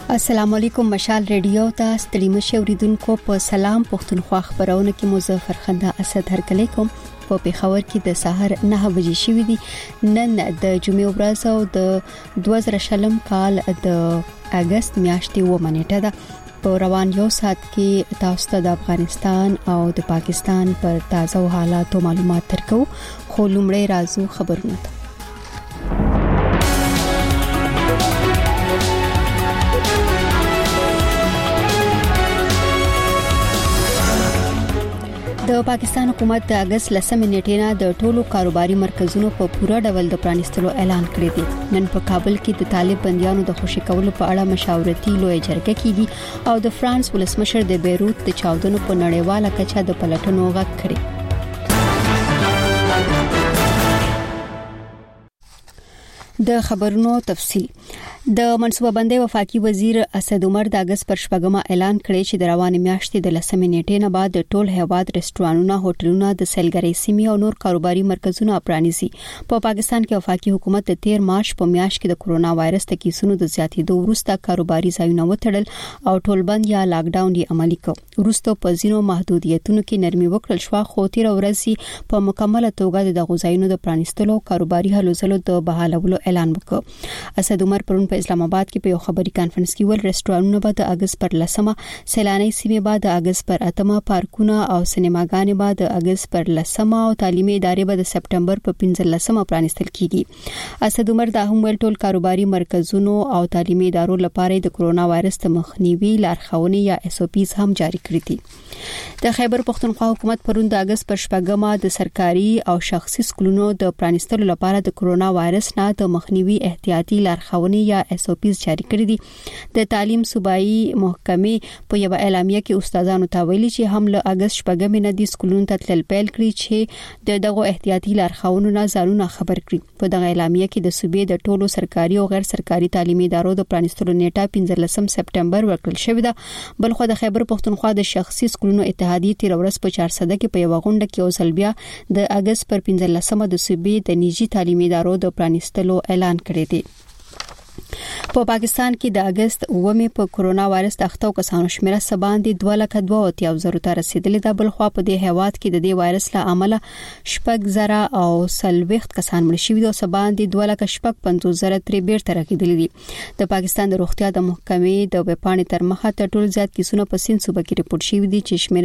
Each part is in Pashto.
السلام علیکم مشال ریډیو ته ستړي مشه اوریدونکو په سلام پښتونخوا خبرونه کې مظفر خندا اسد هرکلی کوم په پیښور کې د سحر 9 بجې شوې دي. نن د جمعې ورځ او د 2020 کال د اگست میاشتې و منېټه ده. په روان یو ساعت کې تاسو ته د افغانستان او د پاکستان پر تازه حالات او معلومات ترکو. خو لومړی راځو خبرونه ته. د پاکستان حکومت د اگست 10 نیټې نه د ټولو کاروباري مرکزونو په پوره ډول د پرانیستلو اعلان کړی دی. نن په کابل کې د طالب بنديانو د خوشي کولو په اړه مشاورتي لوی جرګه کیږي او د فرانس ولسمشر د بیروت د چاودنو په نړیواله کچه د پلټنو غږ کړی. د خبرونو تفصیل. د منصوبه بندي وفاقي وزیر اسد عمر د اگست پر شپږمه اعلان کړی چې د روانې میاشتې د 10 نیټې نه بعد د ټول هیواد رستورانونه، هوټلونه، د سیلګرۍ سیمې او نور کاروباري مرکزونه پرانیزي. په پاکستان کې وفاقي حکومت د 13 مارچ په میاشت کې د کورونا وایرس د کیسونو د زیاتېدو وروسته کاروباري ځایونه وتړل او ټول بند یا لاک ډاون یې عملي کړ. وروسته په ځینو محدودیتونو کې نرمي وکړل شو، خو تیر ورځ په مکمله توګه د غوځایونو د پرانیستلو کاروباري هلو ځلو د بحالولو اعلان وکړ. اسد عمر پرون په اسلام آباد کې په یو خبري کانفرنس کې ول رستورانونه به د اگست پر 10 سیلاني سیمې به د اگست پر 8 پارکونه او سینماګانې به د اگست پر 10 او تعلیمي ادارې به د سپټمبر په 15 پرانیستل کیږي. اسد عمر دا هم ول ټول کاروباري مرکزونو او تعلیمي ادارو لپاره د کورونا وایرس د مخنیوي لارښوونې یا SOPs هم جاری کړې دي. د خیبر پښتونخوا حکومت پرون د اگست پر شپږمه د سرکاري او شخصي سکولونو د پرانیستلو لپاره د کورونا وایرس نه د مخنیوي احتیاطي لارښوونې یا SOPs جاری کړې دي. د تعلیم صوبایي محکمې په یو اعلامیه کې استادانو ته ویلي چې هم له اگست شپږمې نه د سکولونو ته تلل پیل کړي چې دغه احتیاطي لارښوونو نه ځانونه خبر کړي. په دغه اعلامیه کې د صوبې د ټولو سرکاري او غیر سرکاري تعلیمي ادارو د پرانیستلو نیټه 15 سپټمبر ورکړل شوې ده. بلخو د خیبر پښتونخوا د شخصي سکولونو اتحادیه تیر ورځ په 400 کې په یو غونډه کې اوسل بیا د اگست پر 15 د صوبې د نيجي تعلیمي ادارو د پرانیستلو اعلان کړی دی. په پاکستان کې د اگست 9 په کورونا وایرس د اخته کسانو شمېر سباندې 2,32,000 ته رسیدلې ده. بلخو په دې هیواد کې د دې وایرس له امله 6,000 او 40 کسان مړ شوي دي او سباندې 2,55,000 تر بیرته راغلي دي. د پاکستان د روغتیا د محکمې د وپاڼې تر مخه تر ټولو زیات کیسونه په سند صوبه کې ریپورت شوي دي چې شمېر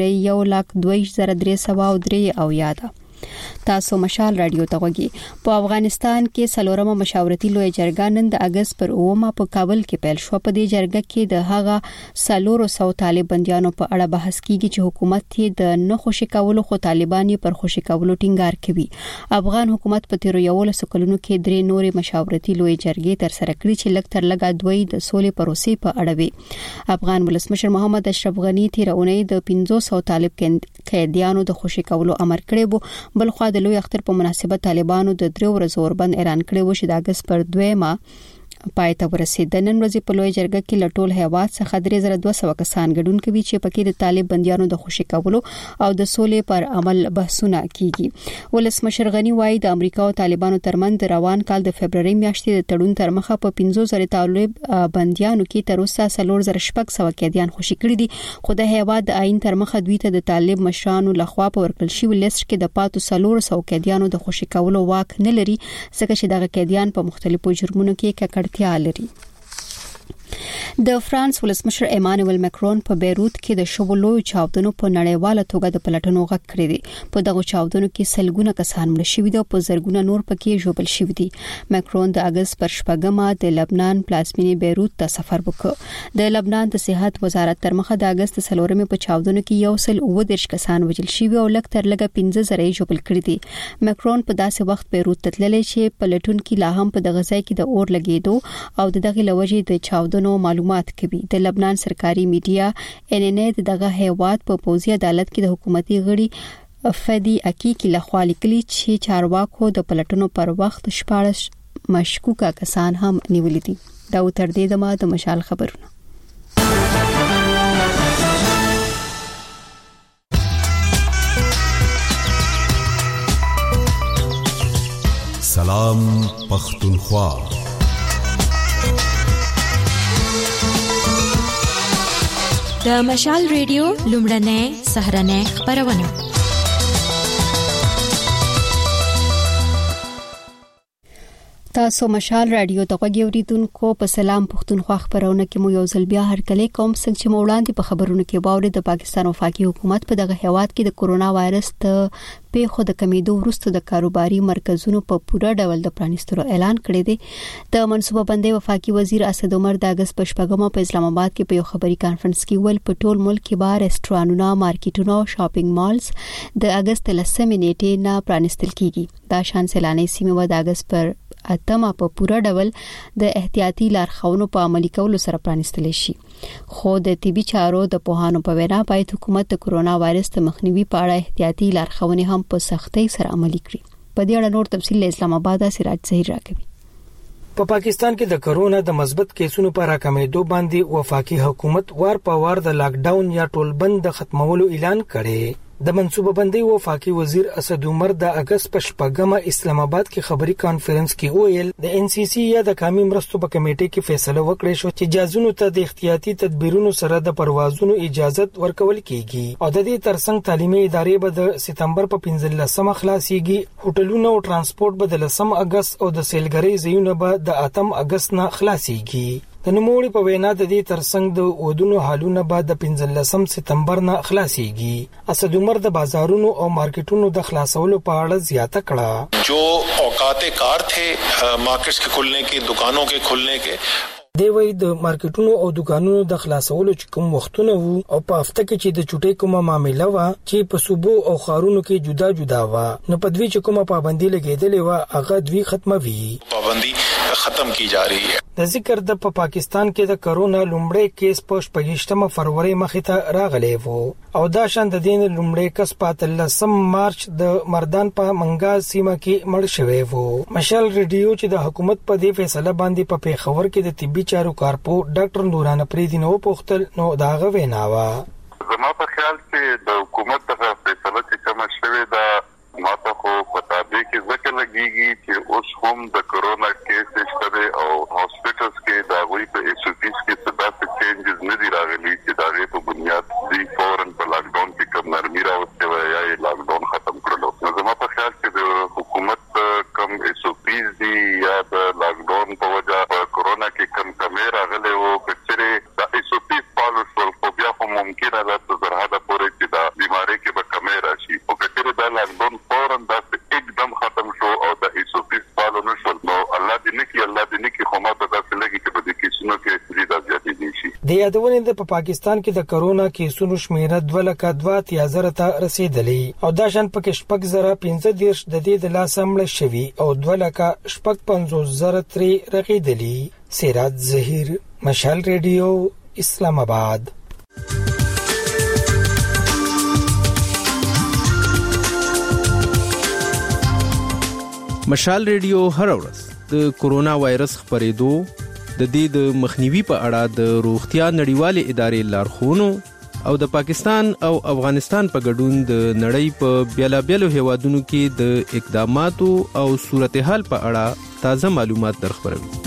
1,22,303 ده. تاسو مشال رادیو ته غوږی. په افغانستان کې څلورمه مشاورتي لوی جرګه نن د اگست پر 9 په کابل کې پیل شو. په دې جرګه کې د هغه 400 طالب بنديانو په اړه بحث کیږي چې حکومت یې د نه خوشي کولو خو طالبان یې پر خوشي کولو ټینګار کوي. افغان حکومت په تیر یو لسکلونو کې درې نورې مشاورتي لوی جرګې تر سره کړې چې لږ تر لږه دوی د سولې پروسې په اړه وي. افغان ولسمشر محمد اشرف غنی تیر اونۍ د 500 طالب قیدیانو د خوشي کولو امر کړی وو. بلخو د لوی اختر په مناسبت طالبانو د 3 ورځو اوربند اعلان کړی و چې د اگست پر 2 پای ته ورسید. نن ورځ په لوی جرګه کې لټول هیواد څخه 3200 کسان ګډون کوي چې پکې د طالب بنديانو د خوشي کولو او د سولې پر عمل بحثونه کیږي. ولسمشر غنی وایي د امریکا او طالبانو ترمنځ روان کال د فبرवरी میاشتې د تړون تر مخه په 500 طالب بنديانو کې تر اوسه 4,600 قیدیان خوشي کړي دي. خو د هیواد د آئین تر مخه دوی ته د طالب مشرانو لخوا په ورکړل شوی لیست کې د پاتو 400 قیدیانو د خوشي کولو واک نه لري، ځکه چې دغه قیدیان په مختلفو جرمونو کې ککړتیا لري. د فرانس ولسمشر ایمانوئل مکرون په بیروت کې د شوبلو چاودنو په نړیواله توګه د پلټنو غږ کړی دی. په دغه چاودنو کې سلګونه کسان مړ شوي دي او په زرګونه نور پکې ژوبل شوي دي. مکرون د اگست پر شپږمه د لبنان پلازمینې بیروت ته سفر وکړ. د لبنان د صحت وزارت تر مخه د اگست 4 په چاودنو کې 130 کسان وژل شوي او لږ تر لږه 15,000 ژوبل کړي دي. مکرون په داسې وخت بیروت ته تللی چې پلټونکو لا هم په دغه ځای کې د اور لګیدو او دغه لوجې د چاودنو معلومات کوي. د لبنان سرکاري میډیا NNA دغه هیواد په پوځي عدالت کې د حکومتي غړي فدی اکیکی لخوا لیکلي چې چارواکو د پلټنو پر وخت 14 مشکوکه کسان هم نیولي دي. دا تر دې دمه د مشال خبرونه. سلام پختونخوا. د مشال ریډیو لومړنۍ سهرنۍ خبرونه. تاسو مشال رادیو ته غوږیوریدونکو په سلام پښتونخوا خبرونه کې مو یو ځل بیا هرکلی کوم څنګه چې وړاندې په خبرونو کې باور د پاکستان وفاقي حکومت په دغه هیواد کې د کورونا وایرس ته پیښو د کمیدو وروسته د کاروباري مرکزونو په پوره ډول د پرانیستلو اعلان کړی دی. د منصوبه بندۍ وفاقي وزیر اسد عمر د اگست په شپږمه په اسلام آباد کې په یو خبري کانفرنس کې ویل په ټول ملک کې به رستورانونه، مارکیټونه او شاپینګ مالز د اگست لسمې نیټې نه پرانیستل کیږي. دا شان سیلاني سیمې و د اگست پر اتمه په پوره ډول د احتیاطي لارښوونو په عملي کولو سره پرانیستل شي. خو د طبي چارو د پوهانو په وینا باید حکومت د کورونا وایرس ته مخنیوي په اړه احتیاطي لارښوونې هم په سختۍ سره عملي کړي. په دې اړه نور تفصیل اسلام آباد سراج ظهیر راکوي. په پاکستان کې د کرونا د مثبت کیسونو پر راکمېدو باندې وفاقي حکومت وار په وار د لاک ډاون یا ټول بند د ختمولو اعلان کړي. د منصوبه بندۍ وفاقي وزیر اسد عمر د اگست په شپږمه اسلام آباد کې خبري کانفرنس کې ویل د ان سی سی یا د قومي مرستو په کمیټې کې فیصله وکړه شو چې جازونو ته د احتیاطي تدبیرونو سره د پروازونو اجازه ورکول کیږي او د دې ترڅنګ تعلیمي ادارې به د سپتمبر په 15مه خلاصيږي. هوټلونه او ترانسپورت به د 10 اگست او د سیلګرۍ ځایونه به د 8 اگست نه خلاصيږي. د نوموړي په وینا د دې ترڅنګ د ودونو حالونه بعد د 15 سپتمبر نه خلاصيږي. اسد عمر د بازارونو او مارکیټونو د خلاصولو په اړه زیاته کړه. جو اوقات کار تھے مارکیٹس کے کھلنے کے، دکانوں کے کھلنے کے، دی وی د مارکیټونو او دکانونو د خلاصولو چې کوم وختونه وو او په هفته کې چې د چټي کومه معاملې و چې په صوبو او خارونو کې جدا جدا و نو په دوی چې کومه پابندي لګیدلې و هغه دوی ختموي. پابندي ختم کی جا رہی ہے. د ذکر د پاکستان کې د کرونا لومړی کیس په 28 فروری مخې ته راغلی وو او دا شان د دین لومړی کس په 13 مارچ د مردان په منګا سیمه کې مړ شوی وو. مشال ریډیو چې د حکومت په دې فیصله باندې په پیښور کې د طبي چارو کارپو ډاکټر نوران پریدي نو پوښتل نو داغه ویناوه. زما په خیال کې د حکومت د فیصله چې کوم شوی دا ماته خو پتا دی چې ځکه لګیږي چې اوس هم د کرونا کیس شته او هاسپټلز کې دا وی په ایس او پیز کې څه داسې چینجز نه دي راغلي چې دا غي په بنیاد دی فورن په لاک ډاون کې کوم نرمي راوستي وي یا لاک ډاون ختم کړلو. زما په خیال کې د حکومت کوم ایس او پیز دی یا د لاک ډاون په وجه په کرونا کې کم کمې راغلي وو چې دا ایس او پیز پالو خو بیا هم ممکنه ده چې زرهاده پورې چې دا بیماری کې به کمې راشي او کله دا لاک ډاون فورن دا एकदम ختم شو او د ایس او پیز پالو نشو. نو الله دې نه کې خو ماته دا لګي چې په دې کیسونو کې زیاده زیاتې دي شي. د یادونه د پاکستان کې د کرونا کیسونو شمیره 2,02,000 ته رسیدلې او دا شان پکې 6,015 د دې د لاس مړ شوی او 2,55,000 ترې رغیدلې. سراج ظهیر، مشال ریډیو، اسلام آباد. مشال ریډیو هر ورځ د کورونا وایرس خبرېدو د دې د مخنیوي په اړه د روغتیا نړیوالې ادارې لارښوونو او د پاکستان او افغانستان په ګډون د نړۍ په بیلابیلو هیوادونو کې د اقداماتو او صورتحال په اړه تازه معلومات درخبروي.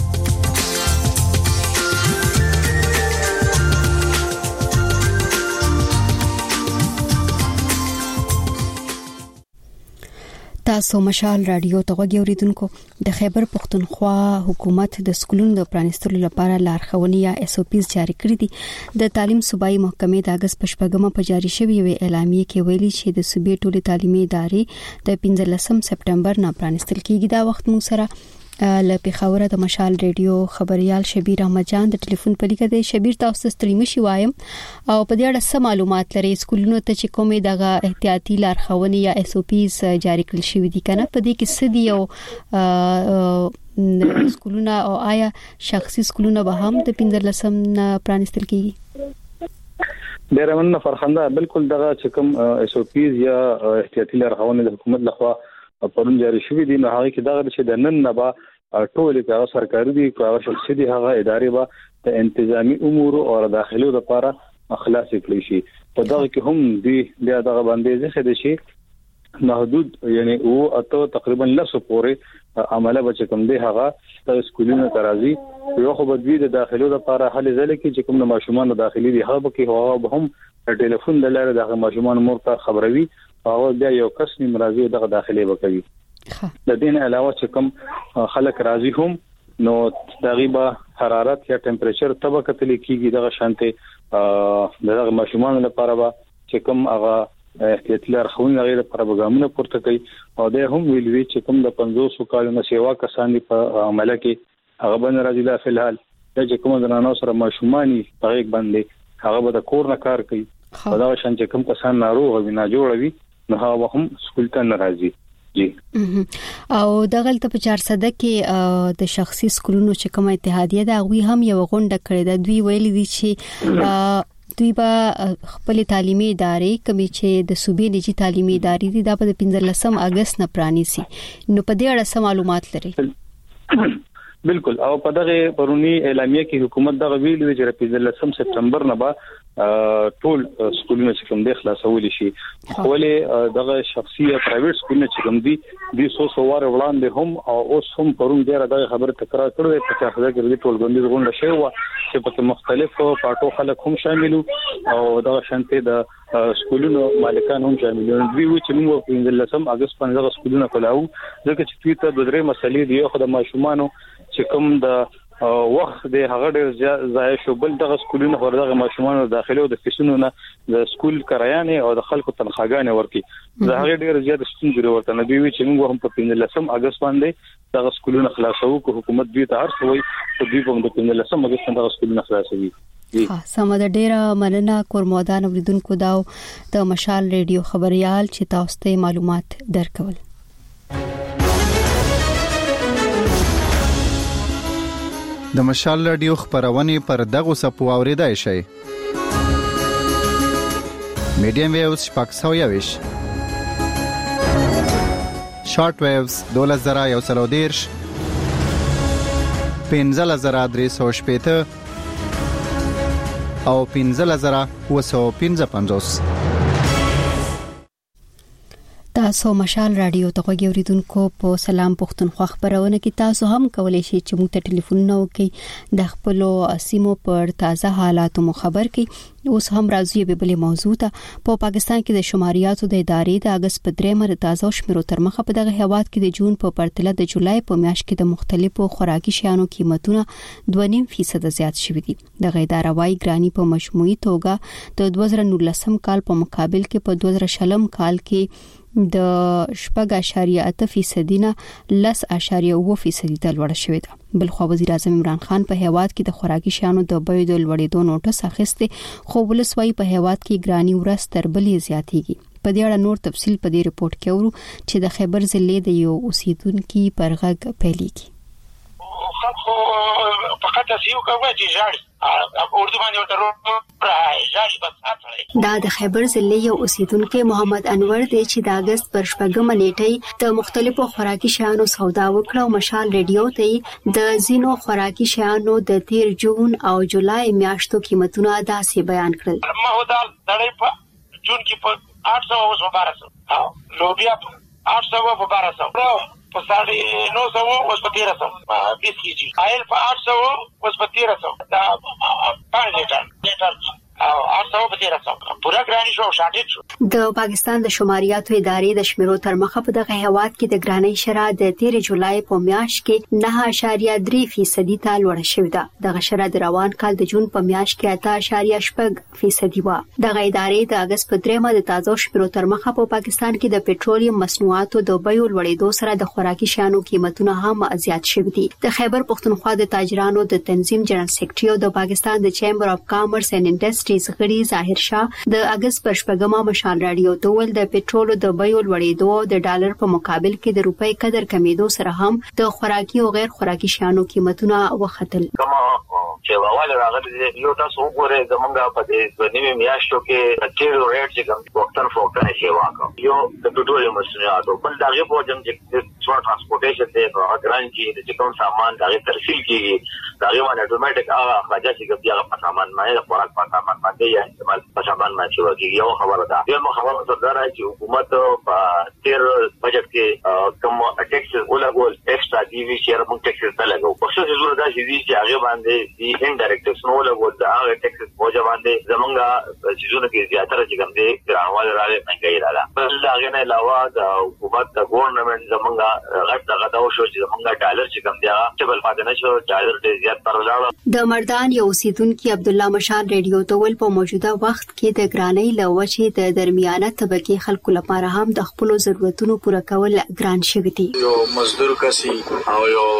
تاسو مشال رادیو ته غوږیوریدونکو د خیبر پښتونخوا حکومت د سکولونو د پرانیستلو لپاره لارښوونې یا اس او پیز جاری کړې دي. د تعلیم صوبایي محکمې د اگست په شپږمه په جاری شوی اعلامیه کې ویلي چې د صوبې ټولې تعلیمي ادارې د 15 سپتمبر نه پرانیستل کیږي. دا وخت مو سره له پیښور د مشال ریډیو خبريال شبیر احمد جان د ټلیفون په لیکه دی. شبیر تاسو ستړي مشي وایم او په دې اړه څه معلومات لري؟ سکولونو ته چې کومې دغه احتیاطي لارښوونې یا اس او پیز جاری کړل شوې دي کنه په دې کې څه دي او سکولونه او آیا شخصي سکولونه به هم د 15 نه پرانیستل کیږي؟ ډیر مننه فرخنده. بالکل دغه چې کوم اس او پیز یا احتیاطي لارښوونې د حکومت لخوا پرون جاری شوې دي نو هغه کې دغه چې د نن نه با ټول هغه سرکاري دي هغه شخصي دي هغه ادارې به د انتظامی امور او داخلي لپاره خلاص کړی شي. په دغه کې هم دي دغه باندې ځکه د شي محدود یعنی او اته تقریبا لسو پورې عمله بچ کوم دی هغه سکولونو ترازی یو خو بدوی د داخلو لپاره حل ځل کې چې کوم د ماشومان داخلي دی هغه کې هغه به هم ټلیفون د لارې د ماشومان مور ته خبروي او بیا یو کس نیم راځي دغه داخلي وکوي د دین علاوه چې کوم خلک راځي هم نو تقریبا حرارت یا ټمپریچر طبقه تل کېږي دغه شانته دغه ماشومان لپاره چې کوم هغه احتیاطي لارښوونې غیر لپاره پیغامونه پورته کوي او د هم ویلوي چې کوم د 500 کالونو سیوا کسان په عمله کې هغه باندې راځي د فلحال چې کوم د نانو سره ماشومانی په یک باندې هغه به د کور نه کار کوي دا شان چې کوم کسان ناروغ وي نه جوړ وي نو هغه هم سکول ته ناراضي او دغلت په 400 کې د شخصي سکولونو چې کوم اتحادیه دا غوي هم یو غونډه کړې ده دوی ویلي دي چې دوی به خپل تعلیمي ادارې کمی چې د صوبې نجی تعلیمي ادارې دي دا په 15 اگست نه پرانیسي نو په دې اړه سم معلومات لري بالکل او په دغه پرونی اعلامیه کې حکومت دغه ویلي چې 15 سپتمبر نه به ټول سکولونه چې کوم د خلاصول شي ولې دغه شخصي یا پرایویټ سکولونه چې کوم دي د 100 وار وړاندې هم او اوس هم پرون ډیره دغه خبره تکرار کړو په چې هغه کې ټول غونډې غونډه شوی و چې په مختلفو پارټو خلک هم شاملو او دغه شانته د سکولونو مالکان هم شاملو دوی و چې موږ په 15 اگست باندې سکولونه کولاو ځکه چې دوی ته د درې مسلې دی خو د ماشومانو چې کوم د وخت د هغه ډیر ځای شو بل دغه سکولونو ورغه ماشومان داخلي او د فیسونو نه د سکول کرایانه او د خلکو تنخواګانې ورکي دا هغه ډیر زیات ستونزې ورته نه دی چې موږ هم په 15 اگست باندې دغه سکولونو خلاصو کو حکومت دوی ته هرڅوي په دوی په 15 اگست دغه سکولونو خلاصوي سمه د ډیره مننه کورمودان اوریدونکو دا د مشال ریډیو خبريال چې تاسو ته معلومات درکول د مشال رادیو خبرونه پر دغه سپو اوریدای شي میډیم ویوز پاکستان یوش شارټ ویوز 2110 15315 او 15955 تاسو مشال رادیو ته غوړیدونکو په سلام پښتونخوا خبرونه کې تاسو هم کولای شئ چې موږ ته ټلیفون نو کې د خپل سیمو پر تازه حالات مو خبر کې اوس هم راځي به بل موضوع ته په پاکستان کې د شماریاتو د ادارې د اگست په 3 د تازه شمیرو تر مخه په دغه هیواد کې د جون په پرتله د جولای په میاشت کې د مختلفو خوراکي شیانو قیمتونه 2.5% زیات شوي دي د غیدار وايي ګرانی په مجموعي توګه د 2019 کال په مقابل کې په 2020 کال کې د 8.8% نه 10.8% ته لوړ شوې ده بل خو وزیر اعظم عمران خان په هیواد کې د خوراکي شیانو د بیو د لوړېدو نوټس اخیسته خو ولسوي په هیواد کې ګرانی ورځ تر بلې زیاتېږي په دې اړه نور تفصیل په دې ریپورت کې ورو چې د خیبر ضلع د یو اوسیدونکو پرغږ پیلېږي خو فقط اسیو کوي چې ژاړي اردو باندې وتر ژاړي بس اټړي دا د خیبر ضلع یو اوسیدونکو محمد انور دی چې د اگست پر 8 نیټه د مختلفو خوراکي شیانو سودا وکړه او مشال ریډیو ته د زینو خوراکي شیانو د 13 جون او جولای میاشتو قیمتونه داسې بیان کړل مهودال دړې په جون کې په 800 او 1200 لوبیا 800 او 1200 په 900 اوس په 1300 20 کیجی آیل په 800 اوس په 1300 دا 5 لیټر او 800 په 1300 پورا ګرانی شو شاټیټ شو د پاکستان د شماریاتو ادارې د شمیرو تر مخه په دغه هیواد کې د ګرانی شرح د 13 جولای په میاشت کې 9.3% ته لوړ شوې ده دغه شرح د روان کال د جون په میاشت کې 8.8% و دغه ادارې د اگست په 3 د تازه شمیرو تر مخه په پاکستان کې د پېټرولیم مصنوعاتو د بیو لوړېدو سره د خوراکي شیانو قیمتونه هم زیات شوي دي د خیبر پښتونخوا د تاجرانو د تنظیم جنرال سیکریټری او د پاکستان د چیمبر اف کامرس اینڈ انډسټریز غړي ظاهر شاه د اگست پر 8 مشال رادیو ته ول د پېټرول د بیو لوړېدو د ډالر په مقابل کې د روپۍ قدر کمیدو سره هم د خوراکي او غیر خوراکي شیانو قیمتونه وختل کوم چې واواله راغلي یو تاسو وګورئ زمونږ په دې نیمه میاشتو کې تیرو ریټ چې کوم وختن سیوا کوم یو د پټرولیم مصنوعاتو بل دغه په جام چې ټرانسپورټیشن دی په اګران کې چې کوم سامان دغه ترسیل کیږي دغه باندې اتوماتیک هغه خواجه چې کوم دغه سامان باندې خوراک په سامان باندې یا استعمال په سامان باندې وکړي یو خبره ده یو خبره سره چې حکومت په تیر بجټ کې کوم ټیکس ولګول ایکسترا دی وی شیر موږ ټیکس نه لګو په څه ضرورت ده چې هغه باندې دی انډایرکټ ټیکس نو لګول دا هغه ټیکس بوجا باندې زمونږه چیزونه کې زیاتره چې کوم دي ګرانوال راغلي منګي رااله بل هغه نه علاوه د حکومت د ګورنمنت زمونږه غټ او شو چې زمونږه ډالر چې کوم دی چې بل پاتې نشو ډالر ډیر زیات پر ولاړ د مردان یو اوسیدونکو عبد الله مشال ریډیو ته ول په موجوده وخت کې د ګرانۍ لوچې د درمیانه طبقه خلکو لپاره هم د خپل ضرورتونو پوره کول ګران شوی دی یو مزدور کسي او یو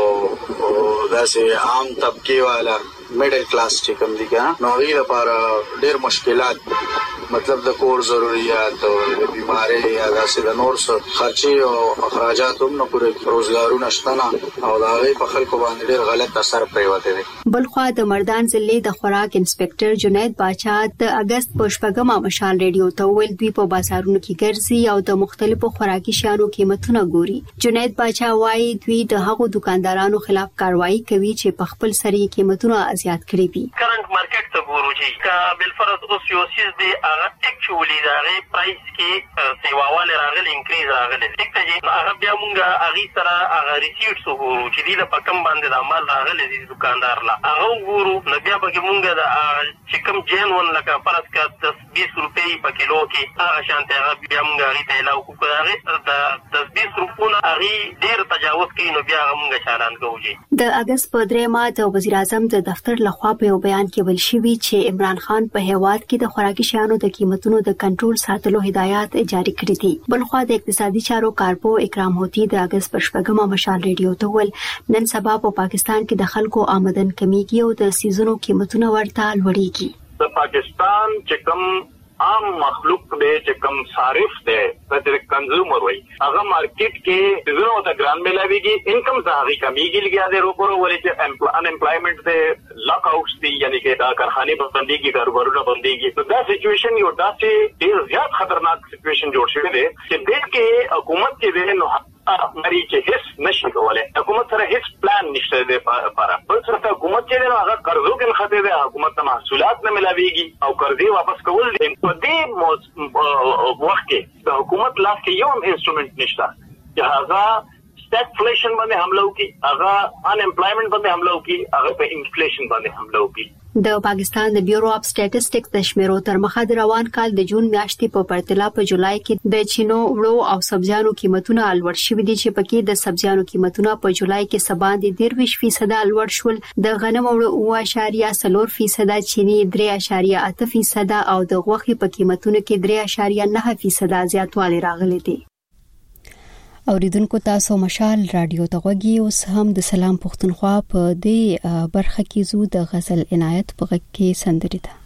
داسې عام طبقه والا میډل کلاس چې کوم دي نو غي لپاره ډېر مشکلات مطلب د کور ضرورت او د بیماری یا داسې د نور څه خرچي او اخراجات هم نه پوره روزګارونه شته او دا غي په خلکو باندې ډېر غلط اثر پریوته دي بلخوا د مردان ضلع د خوراک انسپکټر جنید باچا د اگست په شپږمه مشال ریډیو ته ویل دوی په بازارونو کې ګرځي او د مختلفو خوراکي شیانو قیمتونه ګوري جنید باچا وايي دوی د هغو دکاندارانو خلاف کاروایی کوي چې په خپل سری قیمتونه زیات کړي دي کرنٹ مارکیټ ته ګورو چې کا بل فرض اوس یو سیس دی هغه اکچولی دا غي پرایس کې سیواواله راغلی انکریز راغلی ټیک دی هغه بیا مونږه هغه سره هغه ریسیټس وګورو چې دی په کم باندې د عمل راغلی دی دکاندار لا هغه وګورو نو بیا به مونږه د چې کم جنون لکه فرض کا 10-20 روپۍ په کیلو کې هغه شانته هغه بیا مونږه هغه ته علاوه کوو د 10-20 روپونه هغه ډیر تجاوز کوي نو بیا مونږه چالان کوو د اگست په 3 د وزیر اعظم د دفتر لخوا په یو بیان کې ویل شوی چې عمران خان په هیواد کې د خوراکي شیانو د قیمتونو د کنټرول ساتلو هدایات جاری کړې دي بلخوا د اقتصادي چارو کارپو اکرام هوتی د اگست پر شپږمه مشال ریډیو ته ول نن سبا په پاکستان کې د خلکو آمدن کمیږي او د سیزونو قیمتونه ورته لوړیږي د پاکستان چې کوم عام مخلوق دې چې کم صارف دې د کنزیومر وای هغه مارکیټ کې زنو ته ګران ملاويږي انکم زاغي کمیږي لګیا دې روپورو ولې چې ان امپلایمنٹ دې لاک اوټس دي یعنی کې دا کارخانه بنديږي کاروبارونه بنديږي نو دا سچويشن یو داسې ډیر زیات خطرناک سچويشن جوړ شوی دی چې دې کې حکومت کې دې نو مری چې هیڅ نشي کولای حکومت سره هیڅ پلان نشته دی لپاره بل څه حکومت چې هغه قرضو کې خطر دی حکومت ته محصولات نه ملاويږي او قرضې واپس کول دي په دې وخت کې د حکومت لاس کې یو انسټرومنت نشته چې هغه سټاګفلیشن باندې حمله وکړي هغه ان امپلایمنٹ باندې حمله وکړي هغه په انفلیشن باندې حمله وکړي د پاکستان د بیورو اف سټیټسټکس د شمیرو تر مخه د روان کال د جون میاشتې په پرتله په جولای کې د چینو وړو او سبزیانو قیمتونه لوړ شوي دي چې پکې د سبزیانو قیمتونه په جولای کې سباندې 23% لوړ شول د غنم وړو 0.4% چینی 3.8% او د غوښې په قیمتونو کې 3.9% زیاتوالی راغلی دی اوریدونکو تاسو مشال رادیو ته غوږی اوس هم د سلام پښتونخوا په دې برخه کې زو د غزل عنایت په غږ کې سندري ده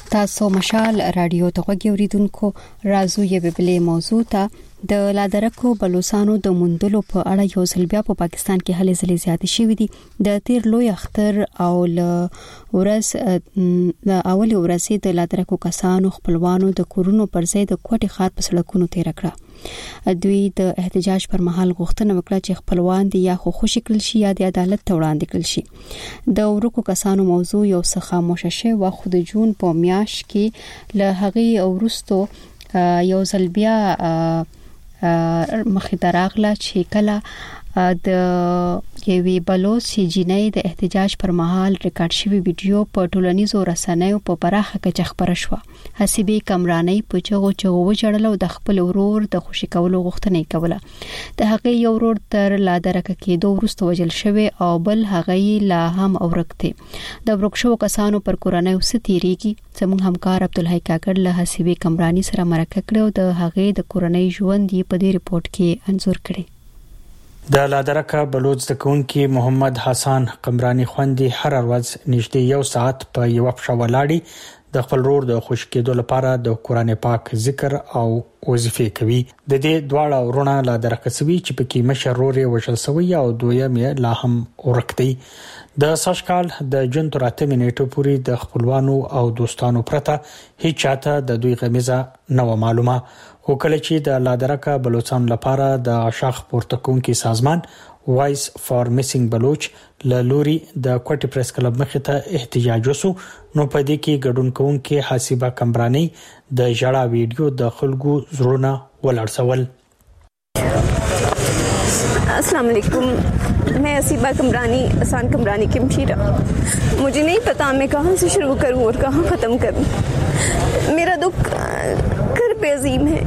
تاسو مشال رادیو ته غوړیدونکو رازو یې ببلې موضوع ته د لادرکو بلوچستانو د مندلو په اړه یو ځل بیا په پاکستان کې هلې ځلې زیاتې شوې دي د تیر لوی اختر او اول ورځې د لادرکو کسانو خپلوانو د کورونو پر ځای د کوټې خاط په سړکونو تیر کړه. دوی د احتجاج پر مهال غوښتنه وکړه چې خپلوان دي یا خو خوشی کړل شي یا د عدالت ته وړاندې کړل شي. د ورکو کسانو موضوع یو څه خاموشه شوه او خو د جون په میاشت کې له هغې وروسته یو ځل بیا مخې ته راغله چې کله د یوې بلوچي جنۍ د احتجاج پر مهال ریکارډ شوی ویډیو په ټولنیزو رسنیو په پراخه کچه خبره شوه. حسیبه کمرانی په چغو وچړل او د خپل ورور د خوشی کولو غوښتنه کوله. د هغې یو ورور تر لادرکه کېدو وروسته وجل شوی او بل هغې لا هم اورکته. د ورکشو کسانو پر کورنۍ وستیریږي. زموږ همکار عبدالحی کاکړ له حسیبه کمرانی سره مرکه کړو د هغې د کورنۍ ژوند په دې ریپورت کې انځور کړی. د لادرکه بلوچ د کونکي محمد حسن قمرانی خوندي هر ورځ نږدې 1 ساعت په یو پښه ولاړی د خپل رور د خوش کېدو لپاره د قران پاک ذکر او وظیفه کوي. د دې دواړه ورونه لادرکه سوي چې په کې مشر رور وشل سوی او دویم لا هم ورکتي. د سشکال د جون تر 8 منېټو پورې د خپلوانو او دوستانو پرته هیڅ چاته د دوی غمیزه نه معلومه. خو کله چې د لادرکه بلوچستان لپاره د شاخ پورته کوونکی سازمان وایس فار میسینګ بلوچ له لوري د کوټي پریس کلب مخې ته احتجاج وسو نو په دې کې ګډون کوونکي حسیبه کمرانی د ژړا ویډیو د خلکو زړونه ولړسول. अस्सलाम वालेकुम, मैं हसीबा कमरानी आसान कमरानी की मशीरा. मुझे नहीं पता मैं कहां से शुरू करूं और कहां ख़त्म करूं. मेरा दुख घर पे अजीम है.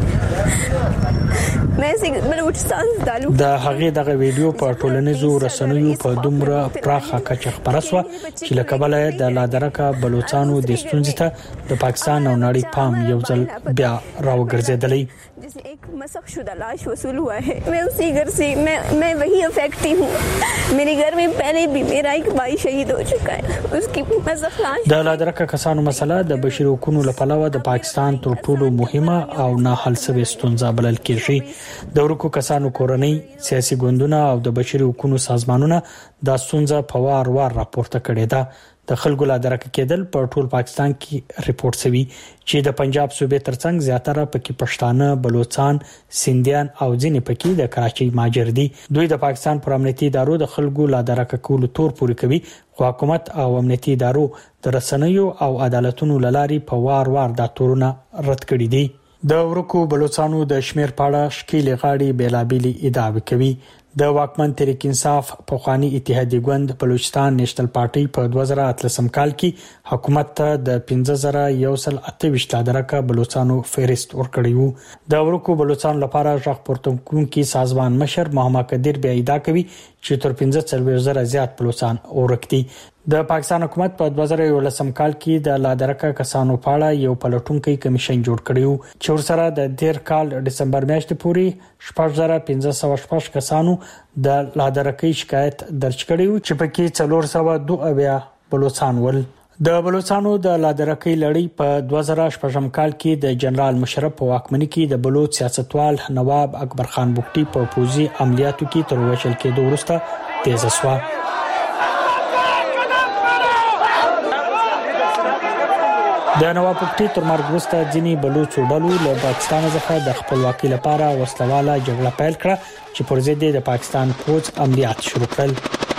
د هغې دغه ویډیو په ټولنیزو رسنیو په دومره پراخه کچه خبره شوه چې له کبله د لادرکه بلوچستانو د ستونزې ته د پاکستان او نړۍ پام یو ځل بیا راوګرځېدلی. जैसे एक मसख शुदा लाश वसूल हुआ है, मैं उसी घर से मैं वही अफेक्टी हूँ. मेरे घर में पहले भी मेरा एक भाई शहीद हो चुका है. उसकी मसख लाश د لادرکه کسانو مسله د بشري حقوقو لپاره د پاکستان تر ټولو مهمه او نه حل شوې ستونزه بلل کېږي. د ورکو کسانو کورنۍ سیاسي ګوندونه او د بشري حقوقو سازمانونه د ستونزه په وار راپورته کړې ده. د خلکو لادرکه کېدل په ټول پاکستان کې ریپورت شوی چې د پنجاب صوبې ترڅنګ زیاتره پکې پښتانه، بلوچستان، سندیان او ځینې پکې د کراچۍ ماجر دي. دوی د پاکستان پر امنیتي ادارو د خلکو لادرکه کولو تور پوري کوي. خو حکومت او امنیتي ادارو د رسنیو او عدالتونو لاري په وار دا تورونه رد کړي دي. د ورکو بلوچستانو د شمیر پاړه شکیل غاړي بیلابېلي ادعاوې کوي. د واکمن تحریک انصاف پوخانی اتحادیه ګوند بلوچستان نېشنل پارټي په 2013 کال کې حکومت ته د 5128 لادرکه بلوچستانو فهرست ورکړی وو. د ورکو بلوچستان لپاره ژغ پورته کوونکی سازمان مشر محمد قدیر بیا ادعا کوي چې تر 15000 زیات بلوچستان ورکتي. د پاکستان حکومت په 2013 کال کې د لادرکه کسانو په اړه یو پلټونکي کمیشن جوړ کړی و چې ورسره د 13 کال ډسمبر میاشتې پورې 6500 کسانو د لادرکه شکایت درج کړی و چې پکې 402 بلوچستان ول. د بلوچستانو د لادرکه لړۍ په 2014 کال کې د جنرال مشرف په واکمنۍ کې د بلوچ سیاستوال نواب اکبر خان بوکټي په پوځي عملیاتو کې تر وشل کېدو وروسته تیز شو. د نواب بوکټي تر مرګ وروسته ځینې بلوچ ډلو له پاکستان څخه د خپلواکۍ لپاره وسلواله جګړه پیل کړه چې پر ضد د پاکستان پوځ عملیات شروع کړل.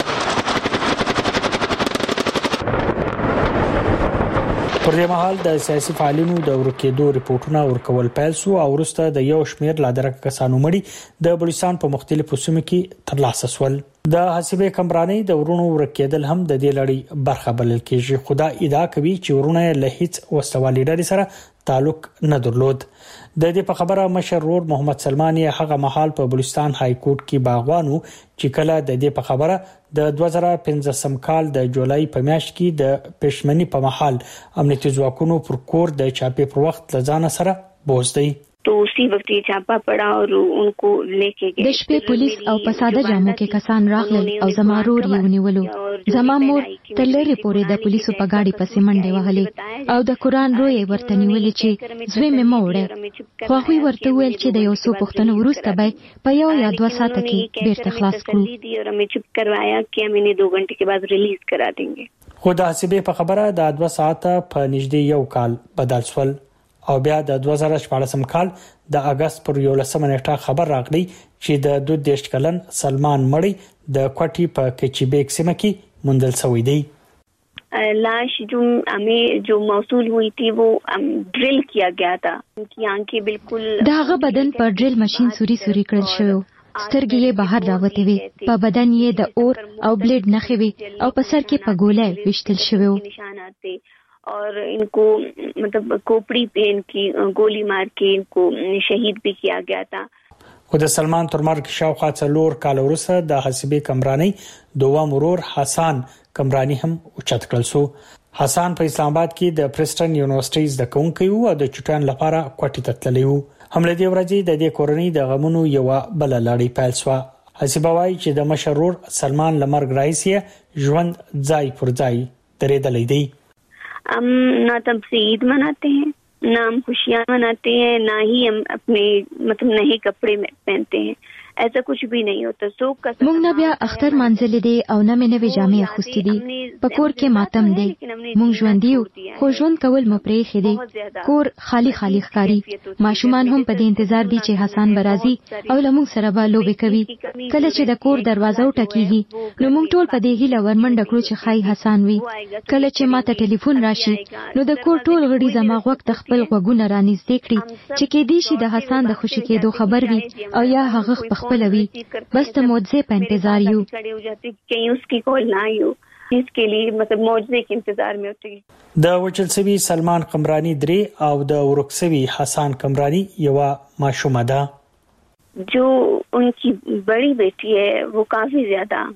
پر دې مهال د سیاسي فعالینو د ورکېدو ریپورتونه ورکول پیل شو او وروسته د یو شمېر لادرکه کسانو مړي د بلوچستان په مختلفو سیمو کې ترلاسه شول. د حسیبه کمرانی د ورونو ورکېدل هم د دې لړۍ برخه بلل کېږي. خدا ادعا کوي چې ورونه له هیڅ وسوالي ډلې سره تعلق نه درلود. د دې په خبره مشر رور محمد سلمان هغه مهال په بلوچستان های کورټ کې باغوانو چې کله د دې په خبره د 2015 کال د جولای په میاشت کې د پښمنۍ په محل امنیتي ځواکونو پر کور د چاپې پر وخت لزان سره بوزدي. तो उसी वक्त ये छापा पड़ा और उनको लेके गए। د شپې پولیس او په ساده جامو کې کسان راغلل او زما رور یې ونیولو. زما مور تر لرې پورې د پولیسو په گاډي پسې منډې وهلې او د قران روی ورته نیولې چې زوی مې مه وړه. خو هغوی ورته وویل چې د یو څو پوښتنو وروسته به په 1 یا 2 ساعته کې بیرته خلاص کړو. और हमें चुप करवाया कि हम इन्हें 2 घंटे के बाद रिलीज करा देंगे. خو د حسابې په خبره د 2 ساعته په نږدې 1 کال بدل شول او بیا د 2014 کال د اگست پر 11 نیټه خبر راغلی چې د 22 کلن سلمان مړی د کوټي په کچيبیک سیمه کې موندل شوی دی. लाश जो हमें जो मौसूल हुई थी वो ड्रिल किया गया था. उनकी आंखें बिल्कुल داغه بدن پر ड्रिل मशीन سوري سوري کړل شو. سترګې یې بهر راوتې وي. په بدن یې د اور او بلیډ نښې وي او په سر کې په ګولۍ وشتل شوی و. نشانات थे और इनको मतलब खोपड़ी पे इनकी गोली मार के इनको शहीद भी किया गया था. خو د سلمان تر مرګ شاوخوا 4 کال وروسته د حسابې کمرانی دوه مرور حسن کمرانی هم اوچت کړل شو. حسن په اسلام آباد کې د پرستن یونیورسيټي د کوونکی او د چټان لپاره کوټی ته تللی و. هم له دې ورځې د دې کورنۍ د غمونو یو بل لړۍ پیل شو. حسابه وايي چې د مشرور سلمان لمرګ رئیس ژوند ځای پر ځای درېدلې دی. हम ना तब से ईद मनाते हैं, ना हम खुशियाँ मनाते हैं, ना ही हम अपने मतलब नए कपड़े पहनते हैं. ऐसा कुछ भी नहीं होता. शोक का مونږ نه بیا اختر منځلې دي او نه مې نوې جامې اخوستې دي. په کور کې ماتم دی. مونږ ژوند یو خو ژوند کول مو پرېښی دی. کور خالی خالی ښکاري. ماشومان هم په دې انتظار دي چې حسن برازي او له مونږ سره به لوبې کوي. کله چې د کور دروازه وټکیږي نو مونږ ټول په دې هیله ورمنډه کړو چې خای حسن وي. کله چې ماته ټلیفون راشي نو د کور ټول غړي زما غوږ ته خپل غوږونه رانږدې کړي چې کې دي شي د حسن د خوشي کېدو خبر وي او یا هغه خپلوي. بس ته معجزې په انتظار یو. कहीं उसकी कॉल ना आई हो इसके लिए मतलब معجزے के इंतजार में होते. د وچل سوي سلمان قمرانی درې او د ورکسوي حسن قمرانی یو ماشومه ده. जो उनकी बड़ी बेटी है वो काफी ज्यादा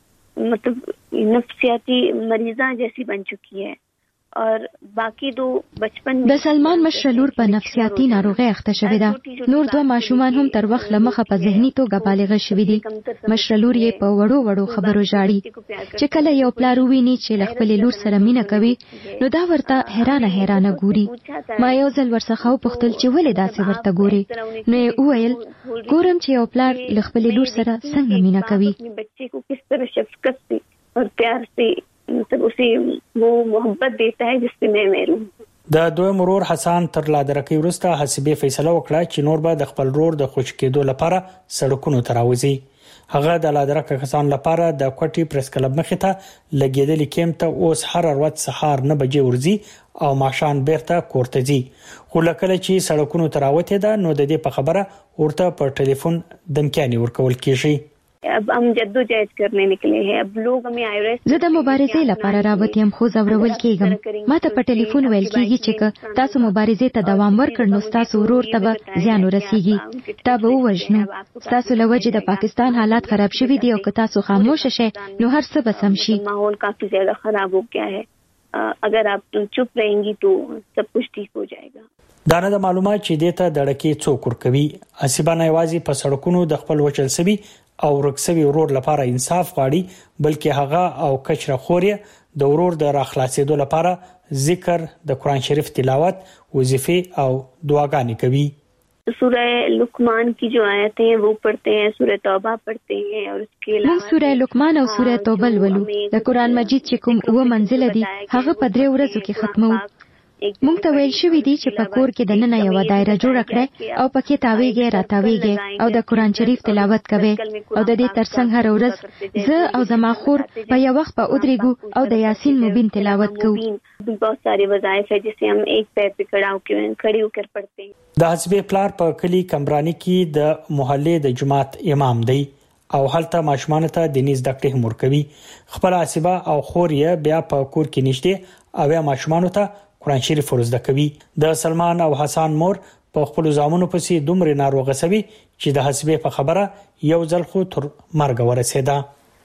मतलब नफ्सियाती मरीजा जैसी बन चुकी है और बाकी दो बचपन د سلمان مشر لور په نفسیاتي ناروغي اخته شوې ده. نور دوه ماشومان هم تر وخت لمخه په ذهني توګه بالغ شوي دي. مشر لور یې په وړو وړو خبرو ژاړي چې کله یو پلار وویني چې له خپل لور سره مینه کوي نو دا ورته حیرانه ګوري. ما یو ځل ورڅخه وپوښتل چې ولې داسې ورته ګوري نو یې وویل ګورم چې یو پلار له خپل لور سره څنګه مینه کوي. بچے کو کس طرح شفقت سے اور پیار سے मतलब उसे वो मोहब्बत देता है जिससे मैं محروم. د دوه مرور حسن تر لا درکې ورسته حسابې فیصله وکړه چې نور به د خپل رور د خوش کېدو لپاره سړکونو ته راوځي. هغه د لا درکه کسان لپاره د کوټي پریس کلب مخې ته لګیدل کېم ته اوس هر ورځ سهار 9 بجې ورځي او ماشان بیرته کوړته ځي. خو لکه چې سړکونو ته راوته ده نو د دې په خبره ورته په ټلیفون دمکاني ورکول کیږي. अब हम जद्दोजहद करने निकले हैं. अब लोग हमें आईआरएस زه د مبارزې لپاره راوتیم خو زورول کېږم. ما ته په ټلیفون ویل کېږي چې تاسو مبارزې ته دوام ورکړ نو تاسو ورور ته به زیان ورسیږي. تا به وژنو. تاسو له وجې د پاکستان حالات خراب شوي دي او که تاسو خاموش شئ نو هر څه به سم شي. माहौल काफी ज्यादा खराब हो गया है. अगर आप चुप रहेंगी तो सब कुछ ठीक हो जाएगा. دا نه د معلومات چې دیته د ډکې څوک ور کوي. اسبانه یوازې په سړکونو د خپل وچل سوي او ورکسوي ورور لپاره انصاف غواړي بلکې هغه او کچره خوري د ورور د راخلاصېدو لپاره ذکر د قرآن شریف تلاوت وظیفه او دعاګانې کوي. सूरह लुकमान की जो आयतें हैं वो पढ़ते हैं, सूरह तौबा पढ़ते हैं और उसके अलावा موږ سورہ لقمان او سورہ توبه ولولو. د قرآن مجید چې کوم و منزله دي هغه په 3 ورځو کې ختمو. مونږ ته ویل شوی دی چې په کور کې د نن یو دایره جوړ کړئ او پکې تاویږي راتاویږي او د قرآن شریف تلاوت کوي او د دې ترڅنګ هر ورځ زه او زما خور په یو وخت په ودرېګو او د یاسین مبین تلاوت کوو. बहुत सारे वظائف है जिसे हम एक पैर पे खड़े होकर पढ़ते हैं. د حسبې پلار په کلی کمرانی کې د محلې د جماعت امام دی او هلته ماشومان ته دیني زده کړې هم ورکوي. خپل حسبه او خور یې بیا په کور کې نشته او یا ماشومان ته قرآن شریف ورزده کوي. د سلمان او حسن مور په خپل زامنو پسې دومره ناروغه سوي چې د حسبې په خبره یو ځل خو تر مرګ ورسېده.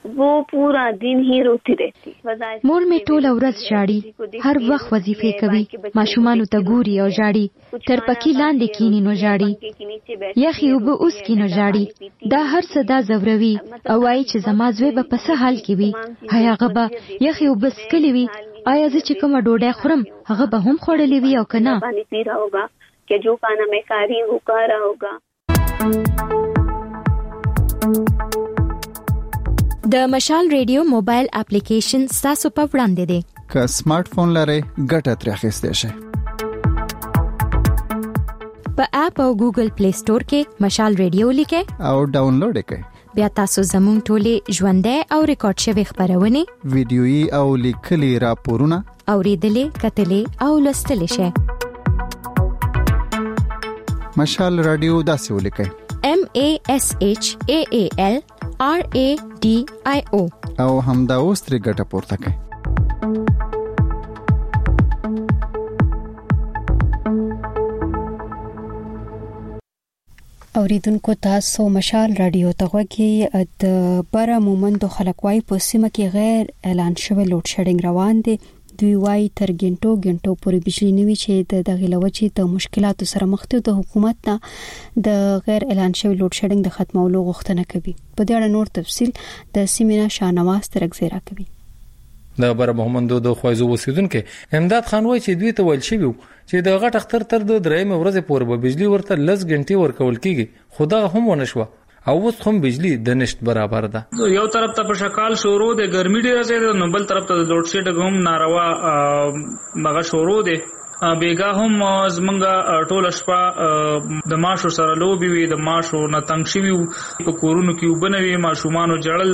वो पूरा दिन ही रोती रहती। مور می ټول ورځ ژاړي، هر وخت وظیفې کوي، ماشومان ته ګوري او ژاړي، تر پکې لاندې کینی نو ژاړي، یخي وب اوس کې نو ژاړي، دا هر څه دا زوروي او وايي چې زما زوی به په څه حال کې وي، هغه به یخي وب سکلی وي، آیا زه چې کومه ډوډۍ خورم هغه به هم خوړلې وي او کنه؟ पानी पी रहा होगा कि जो खाना मैं खा रही हूँ खा रहा होगा। د مشال ریډیو موبایل اپلیکیشن تاسو په وړاندې دی، که سمارټ فون لرئ ګټه ترې اخیستئ شئ. په اپ او ګوګل پلی سٹور کې مشال ریډیو لیکئ او ډاونلوډ کړئ. بیا تاسو زموږ ټولې ژوندۍ او ریکارډ شوی خبرونه، ویډیويي او لیکلي راپورونه اوریدلې، کتلې او لوستلې شئ. مشال رادیو داسې ولیکئ: MASHAAL RADIO او همدا اوس ترې ګټه پورته کړئ. اوریدونکو تاسو مشال رادیو ته غوږی. د بره مومندو خلکوای په سیمه کې غیر اعلان شوی لوډ شیډینګ روان دي. دوی وايي تر ګنټو پورې بجلی نوي چې د دغه لوجې د مشکلاتو سره مخ دي. د حکومت نه د غیر اعلان شوی لوډ شیډینګ د ختمولو غوښتنه کوي. په دې اړه نور تفصيل د سیمینار شاهنواز ترګزیرا کوي. د بره محمدو د خوازو وسیدونکو امداد خان وایي چې دوی ته ویل شوی چې د غټ اختر تر د درېمه ورځې پورې به بجلی ورته 10 غنټې ورکول کیږي، خو دا هم ونشوه او اوس هم بجلی د نشټ برابر ده. یو طرف ته په شکال شروع د ګرمي ډیره زیاته، نو بل طرف ته د لوډ شیډینګ هم ناروا مغه شروع دي. بیګا هم زمونږه ټول شپه د ماشو سره لوبي وي، د ماشو نه تنګ شي وي، په کورونو کې وبنوي، ماشومانو جړل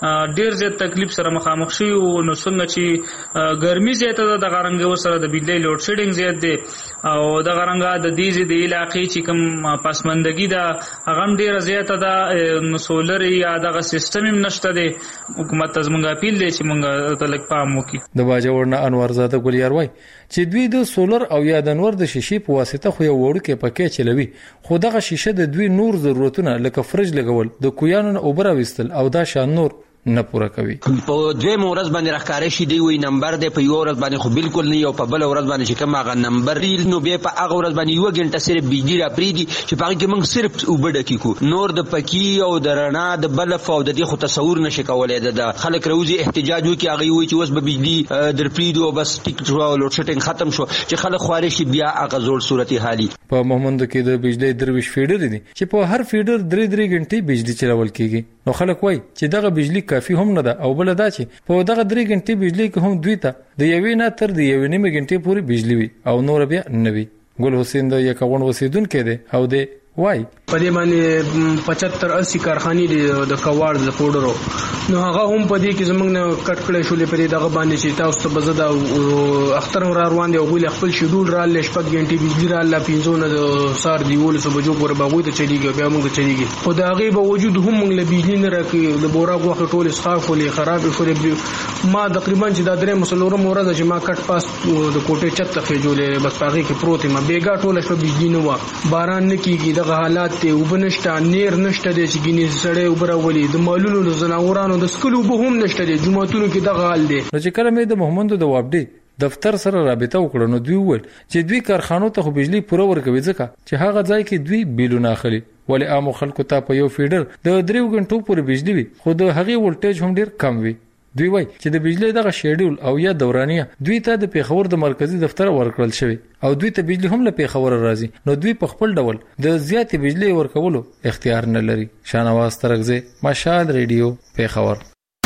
ډیر زیات تکلیف سره مخامخ شي. نو څنګه چې ګرمي زیاته ده د غرنګ سره د بجلی لوډ شیډینګ زیات دي، او د غرنګ د دې د علاقې چې کوم پسمندګي ده هغه ډیر زیاته ده. نو سولر یا دغه سیستم هم نشته دی. حکومت زمونږه اپیل دی چې مونږ ته لږ پام وکړي. د باجوړ نه انور زاده ګلیار وای چې دوی د سولر او یا د انور د شیشې په واسطه خو یو وړوکې پکې چلوي، خو دغه شیشه د دوی نور ضرورتونه لکه فرج لګول، د کویانو نه اوبر وستل او دا شان نور نه پوره کوي. په دوی مورز باندې راخاره شي دی وی نمبر دی، په یو ورځ باندې خو بالکل نه، یو په بل ورځ باندې چې کوم هغه نمبر ریل نو به په هغه ورځ باندې یو غنټه صرف بجلی را پریدي چې په هغه کې موږ صرف وبډه کیکو، نور د پکی او د رڼا د بلف او د دې خو تصور نشي کولای. د خلک روزي احتجاج وکي، هغه وی چې اوس به بجلی در پریدو بس ټیک شو او لوډ شیډینګ ختم شو، چې خلک خواري شي بیا هغه زوړ صورتي حالي. په محمد کې د بجلی درویش فیډر دي چې په هر فیډر 3 غنټې بجلی چلول کیږي. نو خلک وای چې دغه بجلی کافي هم نه ده، او بل دا چې په دغه 3 غنټې بجلی کې هم دوی ته د یوې نه تر د یوې نیمه غنټې پورې بجلی وي او نور بیا نه وي. ګل حسین د یکاون وسیدونکو دی او د وای په دې باندې 75-80 کارخانې دي د کوار د پودرو، نو هغه هم په دې کې زمونږ نه کټ کړې شولې په دغه باندې چې تاسو ته بزدا اختر را روان دي او غوښ خپل شیډول را لښ پک غنټې بجلی را لا 15 نه سار دی ول سو بجو پر باغوي ته چلیږي، بیا موږ چلیږي. خو دا غي به وجود هم موږ له بجلی نه راکې د بورا غوخه ټول اسخاف ولې خراب شولې. ما تقریبا چې دا درې مسلورم ورځ چې ما کټ پاس د کوټې چت ته جوړې بس پاغي کې پروت ما بیګا ټول شپه بجلی نه و، باران نه کیږي، دغه حالات ته وبنشته، نیر نشته د چې ګینې سړې وبرولې، د مالونو د زناورانو د سکلو به هم نشته د جمعتونو کې دغه حال دی. نو چې کله مې د محمد د وابډي دفتر سره رابطه وکړه نو دوی ول چې دوی کارخانو ته خو بجلی پوره ورکوي ځکه چې هغه ځای کې دوی بیلونه اخلي، ولې عام خلکو ته په یو فیډر د 3 غنټو پورې بجلی وي، خو د هغې ولټیج هم ډیر کم وي. دوی وای چې د بجلی دغه شیډول او یا دورانیه دوی ته د پیښور د مرکزی دفتر ورکړل شوی او دوی ته بجلی هم له پیښور راځي، نو دوی په خپل ډول د زیاتې بجلی ورکولو اختیار نه لري. شاهنواز ترګزی، مشال ریډیو، پیښور.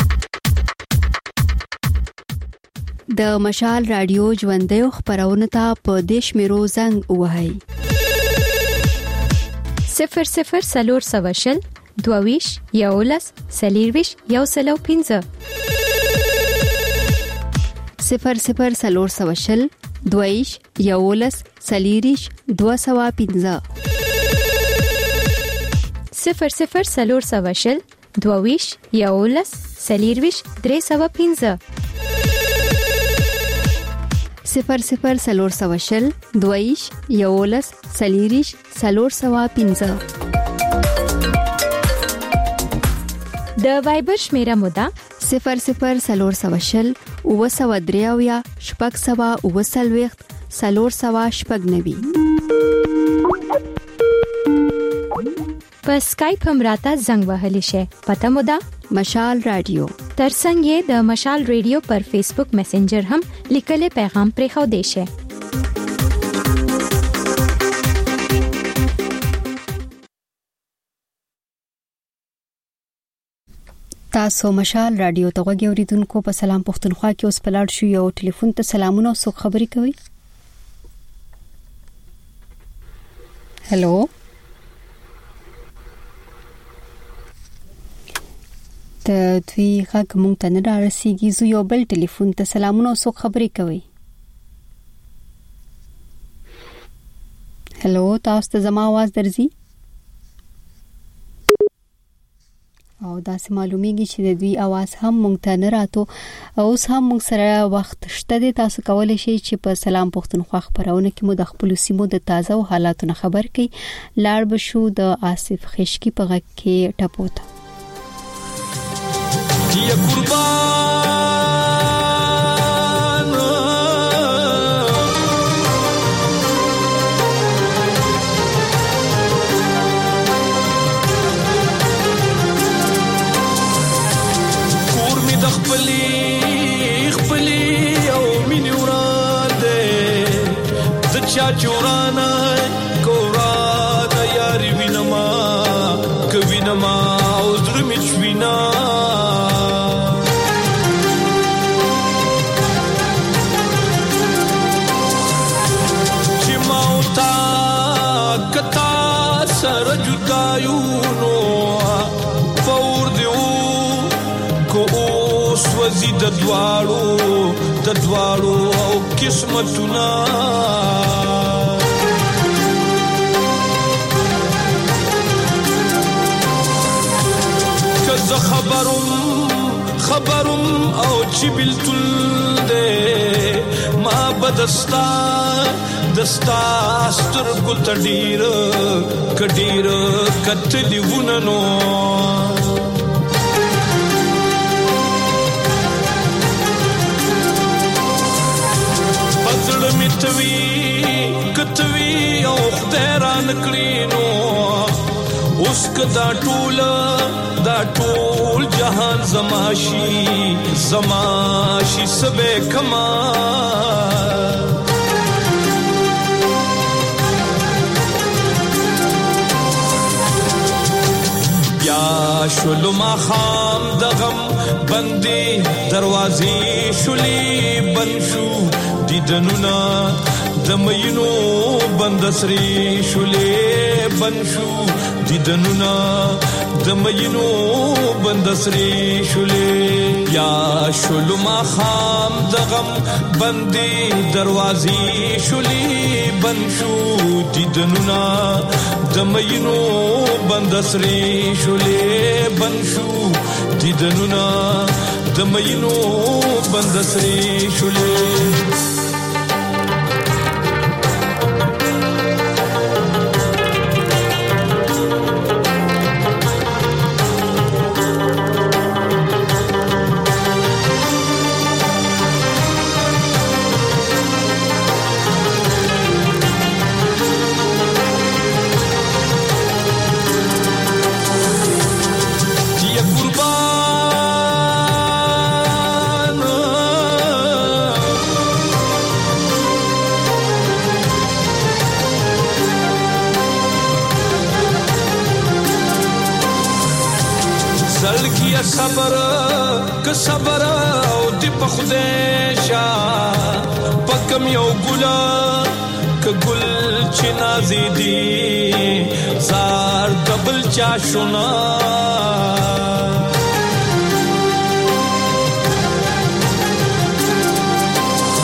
د مشال رادیو ژوندۍ خبرونه ته په دیش میرو زنګ وهاي 00 22 یولس سلیرویش یو سلو 15 00 سلور 22 یولس سلیریش 215 00 سلور 22 یولس سلیرویش 315 00 سلور 22 یولس سلیریش 315. د وایبر شمیره مودا 00 903 شپږ سوا اوسلويخت 390. په اسکایپ هم راته زنګ وهلی شي. پته مودا مشال رادیو. ترڅنګ د مشال رادیو پر فیسبوک میسنجر هم لیکلي پیغام پرېښو دی شي. تاسو مشال رادیو ته غوږی اوریدونکو په سلام پښتونخوا کې اوس پلاړ شو یو ټلیفون ته سلامونه او څوک خبري کوي. هالو ته دوی غږ مونږ ته نه راسیږي. زه یو بل ټلیفون ته سلامونه او څوک خبري کوي. هالو تاسو ته زما आवाज درځي او دا سه معلومیږي چې د دوی आवाज هم مونږ ته نه راتو. اوس هم مونږ سره وخت شته دي. تاسو کولای شئ چې په سلام پښتونخوا خبرونه کې مو د خپل سیمو د تازه او حالاتو خبر کړئ. لاړ بشو د آصف خشکی په غږ کې ټپوته. یا قربان کور می د خپلی او مینې وراده د چا چورانا کورا د یاري وینما کوینما او زړه می چوینا سره جدایونو فور دیو کو اوس وزي د دوالو او قسمتنا کزه خبرم او چې بلتل ده ما بدستا دستا سترګو تډیر کډیر کتلی وننو بدل میتوي کتوي او خدای نکلینو اوس کدا ټول جهان زماشي سبه کما شلو ما خام دغم بندي دروازې شولې بنشو دیدنونا دمینو بندسري شولې بنشو دیدنونا دمینو بندسري شولې یا شلو ما خام دغم بندي دروازې شولې بنشو دیدنونا دمینو بندسري شولې بنشو دیدنونا دمینو بندسري شولې صبر او دی په خدای شا پکم یو ګلا ک ګل چې نازې دی زار دبل چا شونا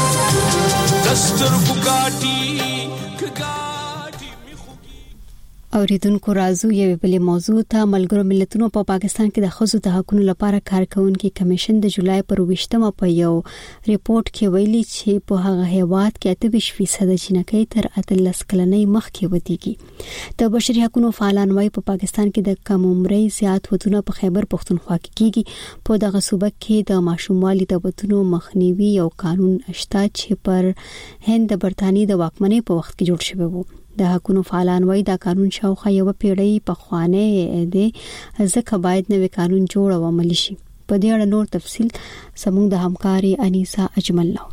دستر ګاټي اوریدونکو راځو یو بل موضوع ته. ملګرو ملتونو په پاکستان کې د ښځو د حقوقو لپاره کارکونکو کمیشن د جولای پر 20مه په یو ریپورت کې ویلي چې په هغه هیواد کې 28% جنکۍ تر 18 کلنۍ مخکې ودیږي. د بشري حقوقو فعالان وايي په پاکستان کې د کم عمرۍ زیات ودونه په خیبر پختونخوا کې کیږي. په دغه صوبه کې د ماشوموالي د ودونو مخنیوي یو قانون شته چې پر هند د برتانیې د واکمنۍ په وخت کې جوړ شوی و. د حقوقو فعالان وايي دا قانون شاوخوا یو پیړۍ په خوانه دی ځکه باید نوې قانون جوړ او عملي شي. په دې اړه نور تفصيل زموږ د همکاري انیسا اجمل نور.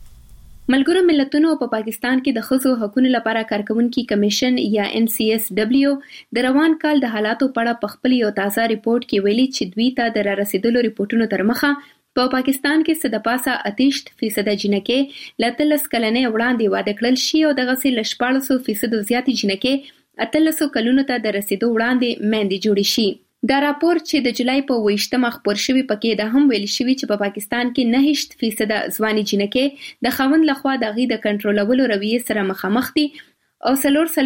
ملګرو ملتونو په پاکستان کې د ښځو حقوقو لپاره کارکونکو کمیشن یا NCSW د روان کال د حالاتو په اړه په خپل یو تازه ریپورت کې ویلي چې دوی ته د رسیدلو ریپورتونو تر مخه په پاکستان کې صدپاسه 28% جنکۍ له 13 کلنۍ وړاندې واده کړل شي او دغه سي ل 14% زیاتې جنکۍ 18 کلونو ته د رسیدو وړاندې میندې جوړې شي. دا راپور چې د جولای په 28مه خبر شوی پکې د هم ویل شوی چې په پاکستان کې 9% ځواني جنکۍ د خاوند لخوا د غي د کنټرولولو رویې سره مخامخ دي او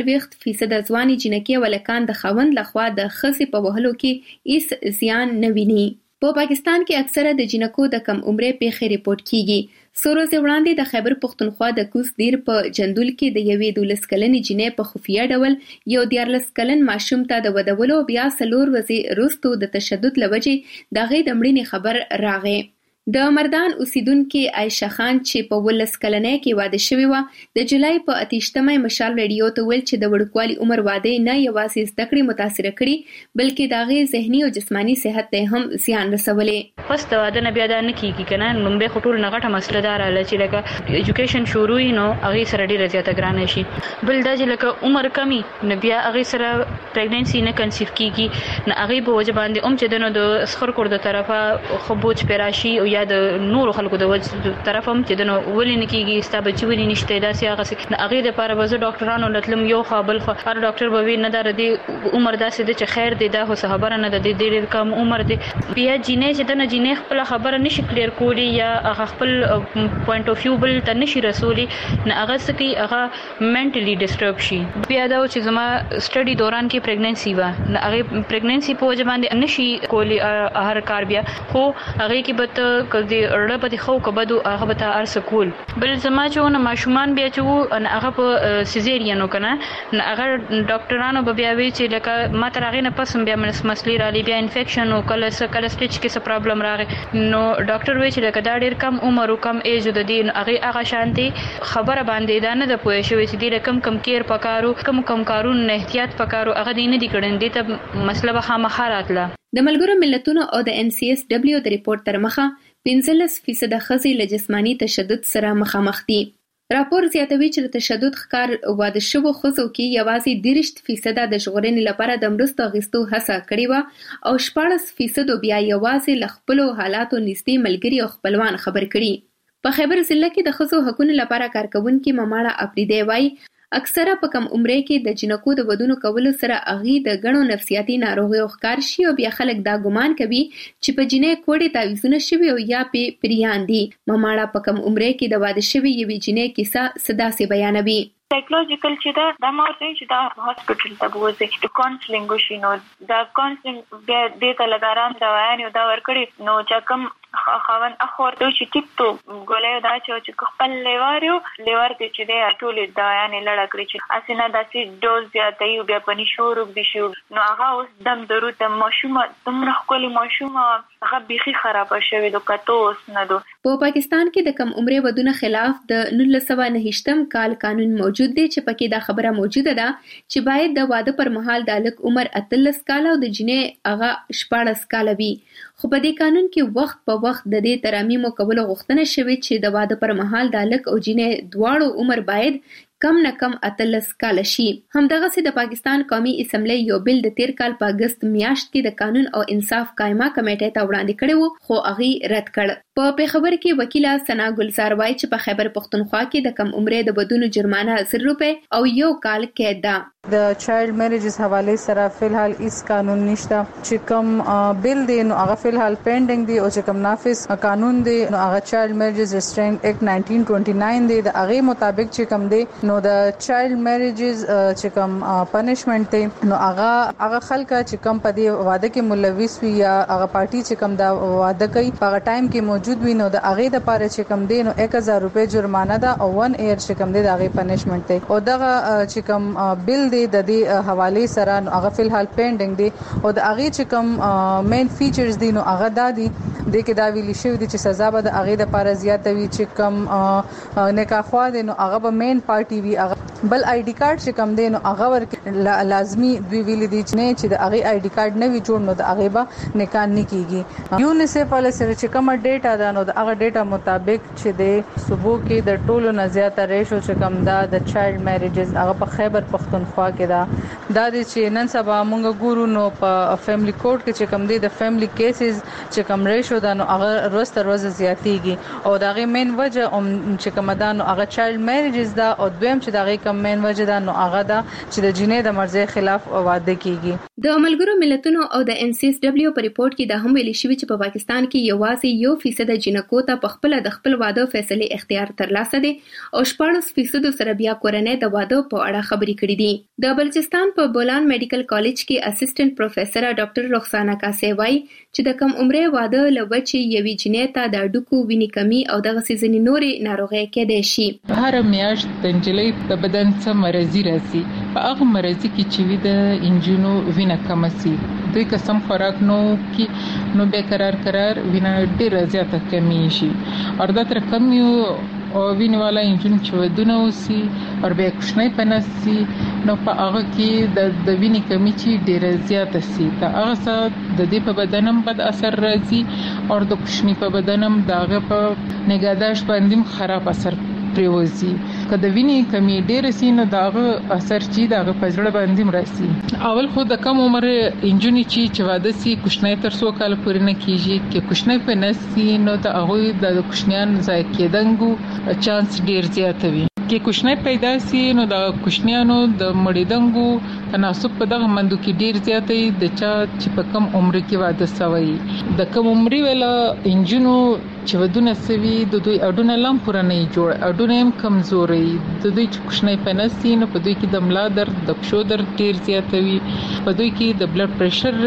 40% ځواني جنکۍ ولکان د خاوند لخوا د خصي په وهلو کې هیڅ زیان نه ویني. په پاکستان کې اکثره د جنکو د کم عمرې پیښې ریپورت کیږي. سورځ وړاندې د خیبر پختونخوا د کوز دیر په جندول کې د یوې 12 کلنې جنې په خفیه ډول یو 14 کلن ماشوم ته د ودولو بیا 4 ورځې وروسته د تشدد لوجې د غي د مړینې خبر راغی. د مردان اوسیدونکو عائشہ خان چې په 12 کلنۍ کې واده شوی و د جولای په 28مه مشال ریډیو ته ویل چې د وړوکوالي عمر واده نه یوازې زده کړې متاثر کړي بلکې د غي ذهني او جسمانی صحت ته هم زیان رسولې. پس د واده نه بیا دا نه کیږي کنه لومبه خټول نه غټه مسله دار اله چې لکه ایجوکیشن شروع نو هغه سره ډیره زیاته ګرانه شي. بل دا چې لکه عمر کمی نه بیا هغه سره پریګننسي نه کنسیو کیږي نه هغه په وجه باندې چې دنه د سخر کور د طرفه خبوج پراشي او یا د نور خلکو د وجه طرفم چې دنه ولې نه کیږي ستا بچی ولې نشته دا سي هغه نه هغه د لپاره وزه ډاکټرانو لتلم یو خپل هر ډاکټر به نه دار دی عمر داسې د چې خیر دی دا هو خبره نه د ډېر کم عمر دی بیا جینې چې دنه جینې خپل خبره نشي کلیر کولی یا هغه خپل پوینټ اف ویو بل ته نشي رسولي نه هغه سکی هغه منټلی ډیسټرب شي. بیا دا چې زما سټډي دوران کې پریګننسي و نه هغه پریګننسي په وجه باندې نشي کولی هر کار بیا خو هغه کې به کدي اړه په خو کبدو هغه به تر سکول بل زما چې نو ماشومان بیا چې هغه په سيزيريان وکنه نه هغه ډاکټرانو به بیا وی چې لکه ما تر هغه نه پسم بیا مسلې را لې بیا انفیکشن او کله سټیچ کې څه پرابلم راغی نو ډاکټر وی چې لکه دا ډیر کم عمر او کم ایج د دین هغه شانتي خبره باندې دا نه د پوهې شوی چې ډیر کم کیر پکارو کم کارون نه احتیاط پکارو هغه دین دي کړي دي ته مسله به خامخا راتله. د ملګرو ملتونو او د NCSW د ریپورت تر مخه 15% ښځې له جسمانی تشدد سره مخامخ دي. راپور زیاتوي چې د تشدد ښکار واده شوو ښځو کې یوازې 30% د ژغورنې لپاره د مرستو اخیستو هڅه کړې و او 14% بیا یوازې له خپلو حالاتو نږدې ملګري او خپلوان خبر کړي. په خیبر ضلع کې د ښځو حقوقو لپاره کارکونکو مماړه اپریدی وایي اکثره په کم عمرۍ کې د جنکو د ودونو کولو سره اغي د غنو نفسیاتي ناروغیو ښکار شي او بیا خلک دا ګمان کوي چې په جنې کوړې تعویذونه شوي او یا پریان دي. مماړه په کم عمرۍ کې د واده شوي یوې جنې کیسه صدا سي بیانوي. سایکولوژیکل چې دا مورته چې دا هاسپټل ته بوزي د کونسلینګ وشي نو دا کونسلینګ بیا د تلګارام دوايان دا ورکړي نو چې کوم خاون اخورته چې ټیکټو ګولې دا چې خپل لیوارو ته چې د ټولې دوايان لړ کړی چې اسنه داسې ډوز زیاتې او بیا پني شروع دي شو نو هغه اوس دم ضرورت ماشومه تمره خپل ماشومه هغه بيخي خراب شوی د کټوس نه دو. په پاکستان کې د کم عمرې ودونه خلاف د 1998 کال قانون موجود دی چې پکې دا خبره موجوده ده چې باید د واده پر مهال د الک عمر 18 کال او د جنې هغه 14 کال وي. خو په دې قانون کې وخت په وخت د دې ترامیم کولو غوښتنه شوې چې د واده پر مهال د الک او جنې دواړو عمر باید کم نه کم 18 کال شي. همدغه سي د پاکستان قومي اسمبلی یو بل د 13 کال په اگست میاشت کې د قانون او انصاف قائمه کمیټې ته وړاندې کړی وو خو هغه رد کړ. په پیښور کې وکیله ثنا ګلزار وایي چې په خیبر پختونخوا کې د کم عمرې د بدونو جرمانه 10 روپے او 1 کال قید ده. د چایلډ میریجز حواله سره فلحال هیڅ قانون نشته چې کوم بل دی نو هغه فلحال پینډینګ دی او چې کوم نافذ قانون دی نو هغه چایلډ میریجز ریسټرینګ ایکټ 1929 دی د هغه مطابق چې کوم دی نو د چایلډ میریجز چې کوم پنیشمنت دی نو هغه خلک چې کوم په دې واده کې ملوث وي یا هغه پارټي چې کوم دا واده کوي په ټایم کې موجود وي نو د هغه د پاره چې کوم دی نو 1000 روپے جرمانه ده او 1 ایئر چې کوم دی د هغه پنیشمنت دی او دغه چې کوم بل دی د دې حواله سره نو هغه فلحال پینډینګ دی او د هغه چې کوم مین فیچرز دي نو هغه دادي د کې دا ویل شوی دی چې سزا به د هغه د پاره زیاته وي چې کوم نکاح خوا دي نو هغه به مین پارټي وي هغه بل آی ډی کارت چې کوم دی نو هغه ور لازمی دوی ویل دي چې د هغه آی ډی کارت نه وي جوړ نو د هغه به نکاح نه کیږي. یونیسف ول سره چې کوم ډیټا ده نو د هغه ډیټا مطابق چې د صوبو کې د ټولو نه زیاته ریشو چې کوم دا د چایلډ میریجز هغه په خیبر پختونخوا کې دا د چې نن سبا مونږ ګورو نو په فیملی کورټ کې چې کوم دی د فیملی کیسز چې کوم ریشو دا نو هغه روز تر روز زیاتیږي او دا غي مین وجه چې کوم دا نو هغه چایلډ میریجز دا او دویم چې دا غي کوم مین وجه دا نو هغه دا چې د جنې د مرزي خلاف واده کیږي. د ملګرو ملتونو او د NCSW په ریپورت کې دا هم ویل شوی چې په پاکستان کې یوازې 1% جنکو ته په خپل د خپل واده فیصله اختیار ترلاسه دي او 14% سره بیا کورنۍ د واده په اړه خبرې کړې دي. د بلوچستان په بولان میډیکل کالج کې اسسټنټ پروفیسور ډاکټر رخسانه کاسي وایي چې د کم عمرې واده لوبچې یوي جنې ته د ډوکو ویني کمی او د غسیزنی نورې ناروغي کېدای شي. هر میاشت د انجلۍ په بدن څه مرزي راځي په هغه مرزي کې چې وي د انجینو وینه کم سي دوی قسم خوراک نو کې نو به قرار وینه ډیره زیاته کمی شي او دا تر کم یو او وینه والا انجن چې ودونه وسی او به کوښنۍ پنسي نو په هغه کې د وینې کمی چې ډیره زیاته سي دا هغه څه د دې په بدنم بد اثر راځي او د کوښنۍ په بدنم داغه په نگهداشت باندې خراب اثر پریوزي کله وینې کمی ډیره سي نو داغه اثر چې داغه پزړه باندې مرسي. اول خو د کم عمر انجونی چې واده سي کوښنۍ تر 100 کال پورې نه کیږي کې کوښنۍ په نسي نو د هغه د کوښنیان ځای کېدنګو چانس ډیر زیات وي کې کوښنۍ پیدا سي نو د کوښنیانو د مړیدنګو تناسب په دغه مندو کې ډیر زیات دی د چا چې په کم عمر کې واده سوی د کم عمر ویلا انجونو چې ودونه سوي د دوی اډونه لم پوره نه جوړ اډونه هم کمزوري د دوی چې کوښنۍ پنسي نو په دوی کې د ملا درد د پښو درد ډیر زیات وي په دوی کې د بلډ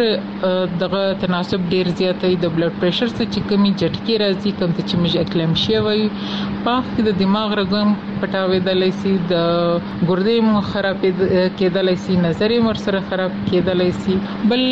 پريشر دغه تناسب ډیر زیات وي د بلډ پريشر څخه چې کمی جټکی راځي کوم ته چې مج اکلمشي وي پاک کې د دماغ رګم پټاوېدلای شي د ګردې مو خراب کېدلای شي نظر یې ورسره خراب کېدلای شي بل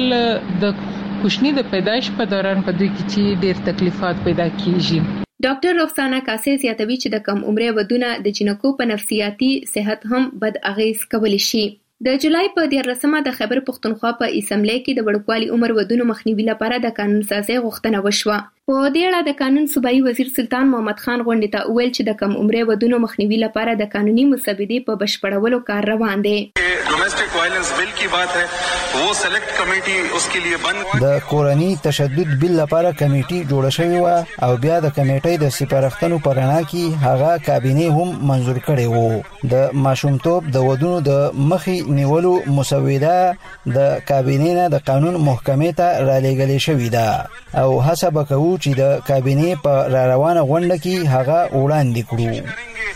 د کوښنۍ د پیدایش په دوران په دوی کې چې ډېر تکلیفات پیدا کیږي. ډاکټر رخسانه کاسي زیاتوي چې د کم عمرې ودونه د جنکو په نفسیاتي صحت هم بد اغیز کولی شي. د جولای په 14مه د خیبر پختونخوا په اسمبلی کې د وړوکوالي عمر ودونو مخنیوي لپاره د قانون سازي غوښتنه وشوه. په دې اړه د قانون صوبایي وزیر سلطان محمد خان غونډې ته وویل چې د کم عمرې ودونو مخنیوي لپاره د قانوني مسودې په بشپړولو کار روان دی. ډومېسټک وایلنس بل کی بات ہے وہ سلیکټ کمیټي اس کے لیے بند د کورنی تشدد بل لپاره کمیټي جوړه شوې و او بیا د کمیټې د سپارښتنو پرانا کې هغه کابینه هم منزور کړي وو. د ماشومتوب د ودونو د مخي نیولو مسوده د کابینه نه د قانون محکمې ته را لېږل شوې ده او حسب کوو چې د کابینه په را روانه غونډه کې هغه وړاندې کړو.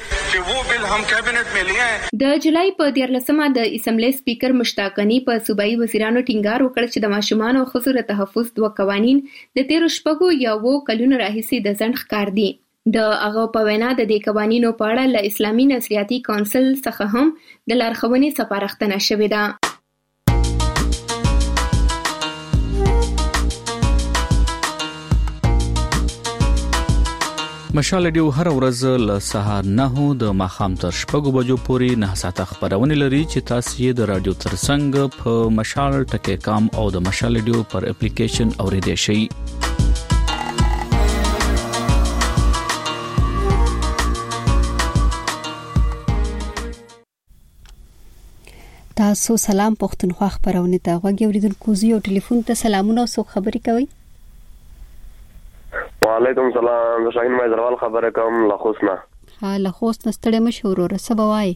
د جولای په 14مه د اسمبلی سپیکر مشتاق غنی په صوبایي وزیرانو ټینګار وکړ چې د ماشومان او ښځو د تحفظ 2 قوانین د 13 یا 9 کلونو راهیسې د ځنډ ښکار دي. د هغه په وینا د دې قوانینو په اړه له اسلامي نظریاتي کونسل څخه هم د لارښوونې سپارښتنه شوې ده. مشال ډیو هر ورځ له سهار 9 د ماخام تر 6 بجو پورې 9 ساعته خبرونه لري چې تاسو یې د رادیو ترڅنګ په مشال ټکی کام او د مشال ډیو پر اپلیکیشن اوریدئ شئ. تاسو سلام پښتونخوا خبرونه ته غوږی اوریدونکو زیو ټلیفون ته سلامونه او څوک خبري کوي؟ وعلیکم السلام. شاهین مایزروال خبره کوم له خوسنا. له خوسنا ستړي مشهور سبوای.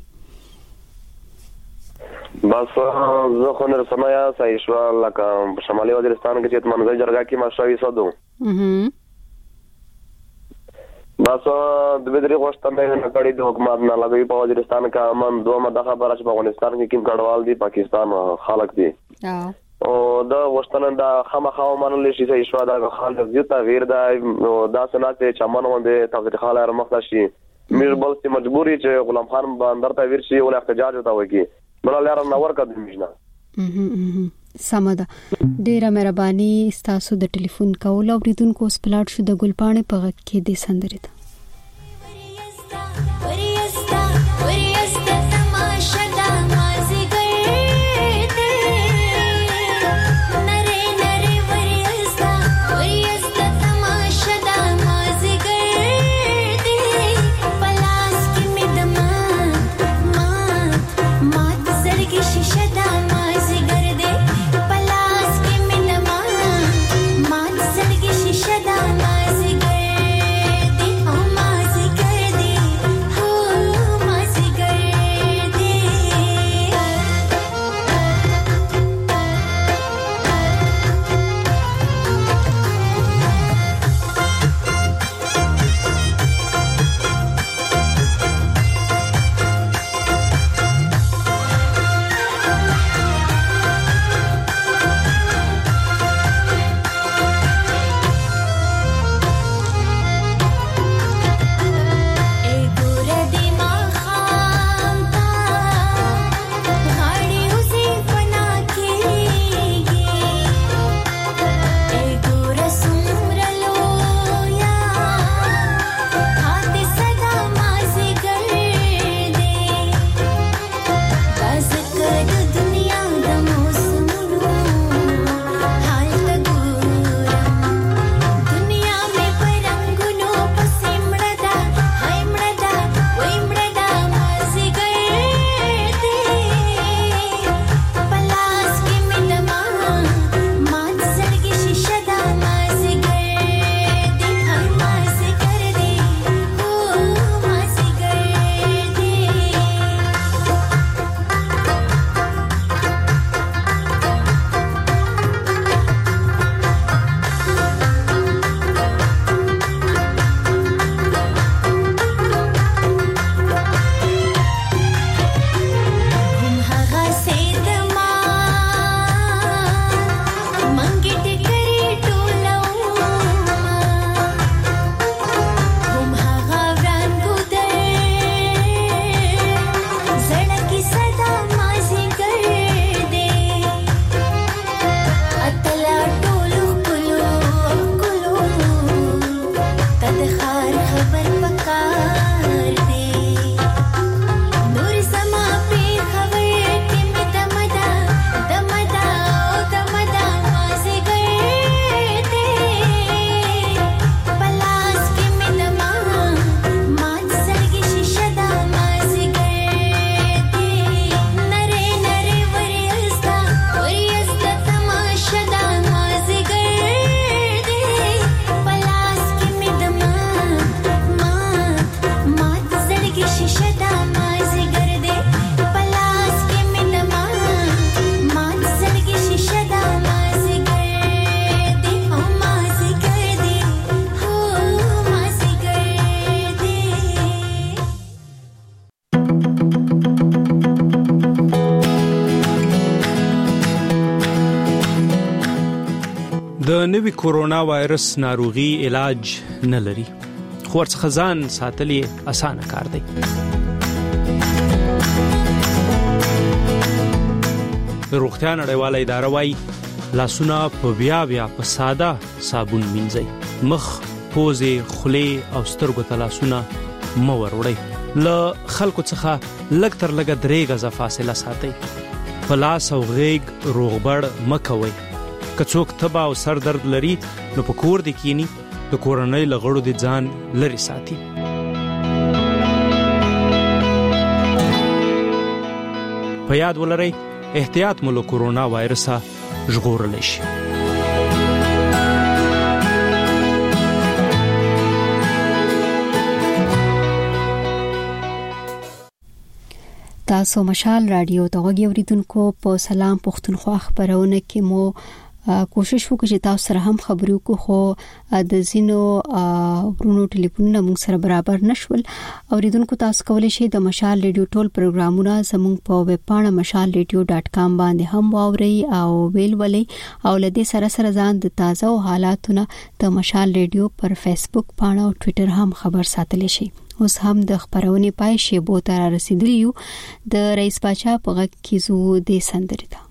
بس زه خو نه سمایا صحیح شو لکه شمالي وزیرستان کې چې منځي جرګه کې ماشوي صدو. بس د بدري غوښتنه نه کړې د حکومت نه لګوي په وزیرستان کې امن دوه مده خبره چې په افغانستان کې کوم کډوال دي پاکستان خلک دي او دا غوښتنه د خامخا منل شي چې شو دا خلک زیات تغییر دا سنت چې امن باندې تفصیل خاله مخته شي میر بل چې مجبوري چې غلام خان باندې تغییر شي او احتجاج وتا وکي بل لار نه ورکړ دمجنه. سمده ډیره مهرباني تاسو د ټلیفون کول او ریدونکو سپلاټ شو د ګلپانې په غږ کې د سندره ده. د نوي کورونا وایرس ناروغي علاج نه لري خو ورڅخه ځان ساتل اسانه کار دی. روغتیا نړیواله اداره وايي لاسونه په بیا په ساده صابون مینځئ. مخ، پوزې، خولې او سترګو ته لاسونه مه وروړئ. له خلکو څخه لږ تر لږه 3 غزه فاصله ساتئ. په لاس او غېږ روغبړ مه کوئ. که څوک تبه او سر درد لري نو په کور دې کینی د کورنۍ له غړو دې ځان لري ساتي. په یاد ولرئ احتیاط مو له کورونا وایرسه ژغورلی شي. تاسو مشال رادیو ته غوړیدونکو په سلام پښتونخوا خبرونه کې مو کوشش وکړو چې تاسو سره هم خبرو کو خو د زینو ورونو ټلیفونونه موږ سره برابر نشول. اوریدونکو تاسو کولی شئ د مشال ریډیو ټول پروګرامونه زموږ په ویب پاڼه mashalradio.com باندې هم واورئ او ویلولئ او لدې سره سره ځان د تازه حالاتونو د مشال ریډیو پر فیسبوک پاڼه او ټوئیټر هم خبر ساتلی شئ. اوس هم د خبرونې پای شی بو تر رسیدلی یو د رئیس باچا په غږ کې زو د سندرې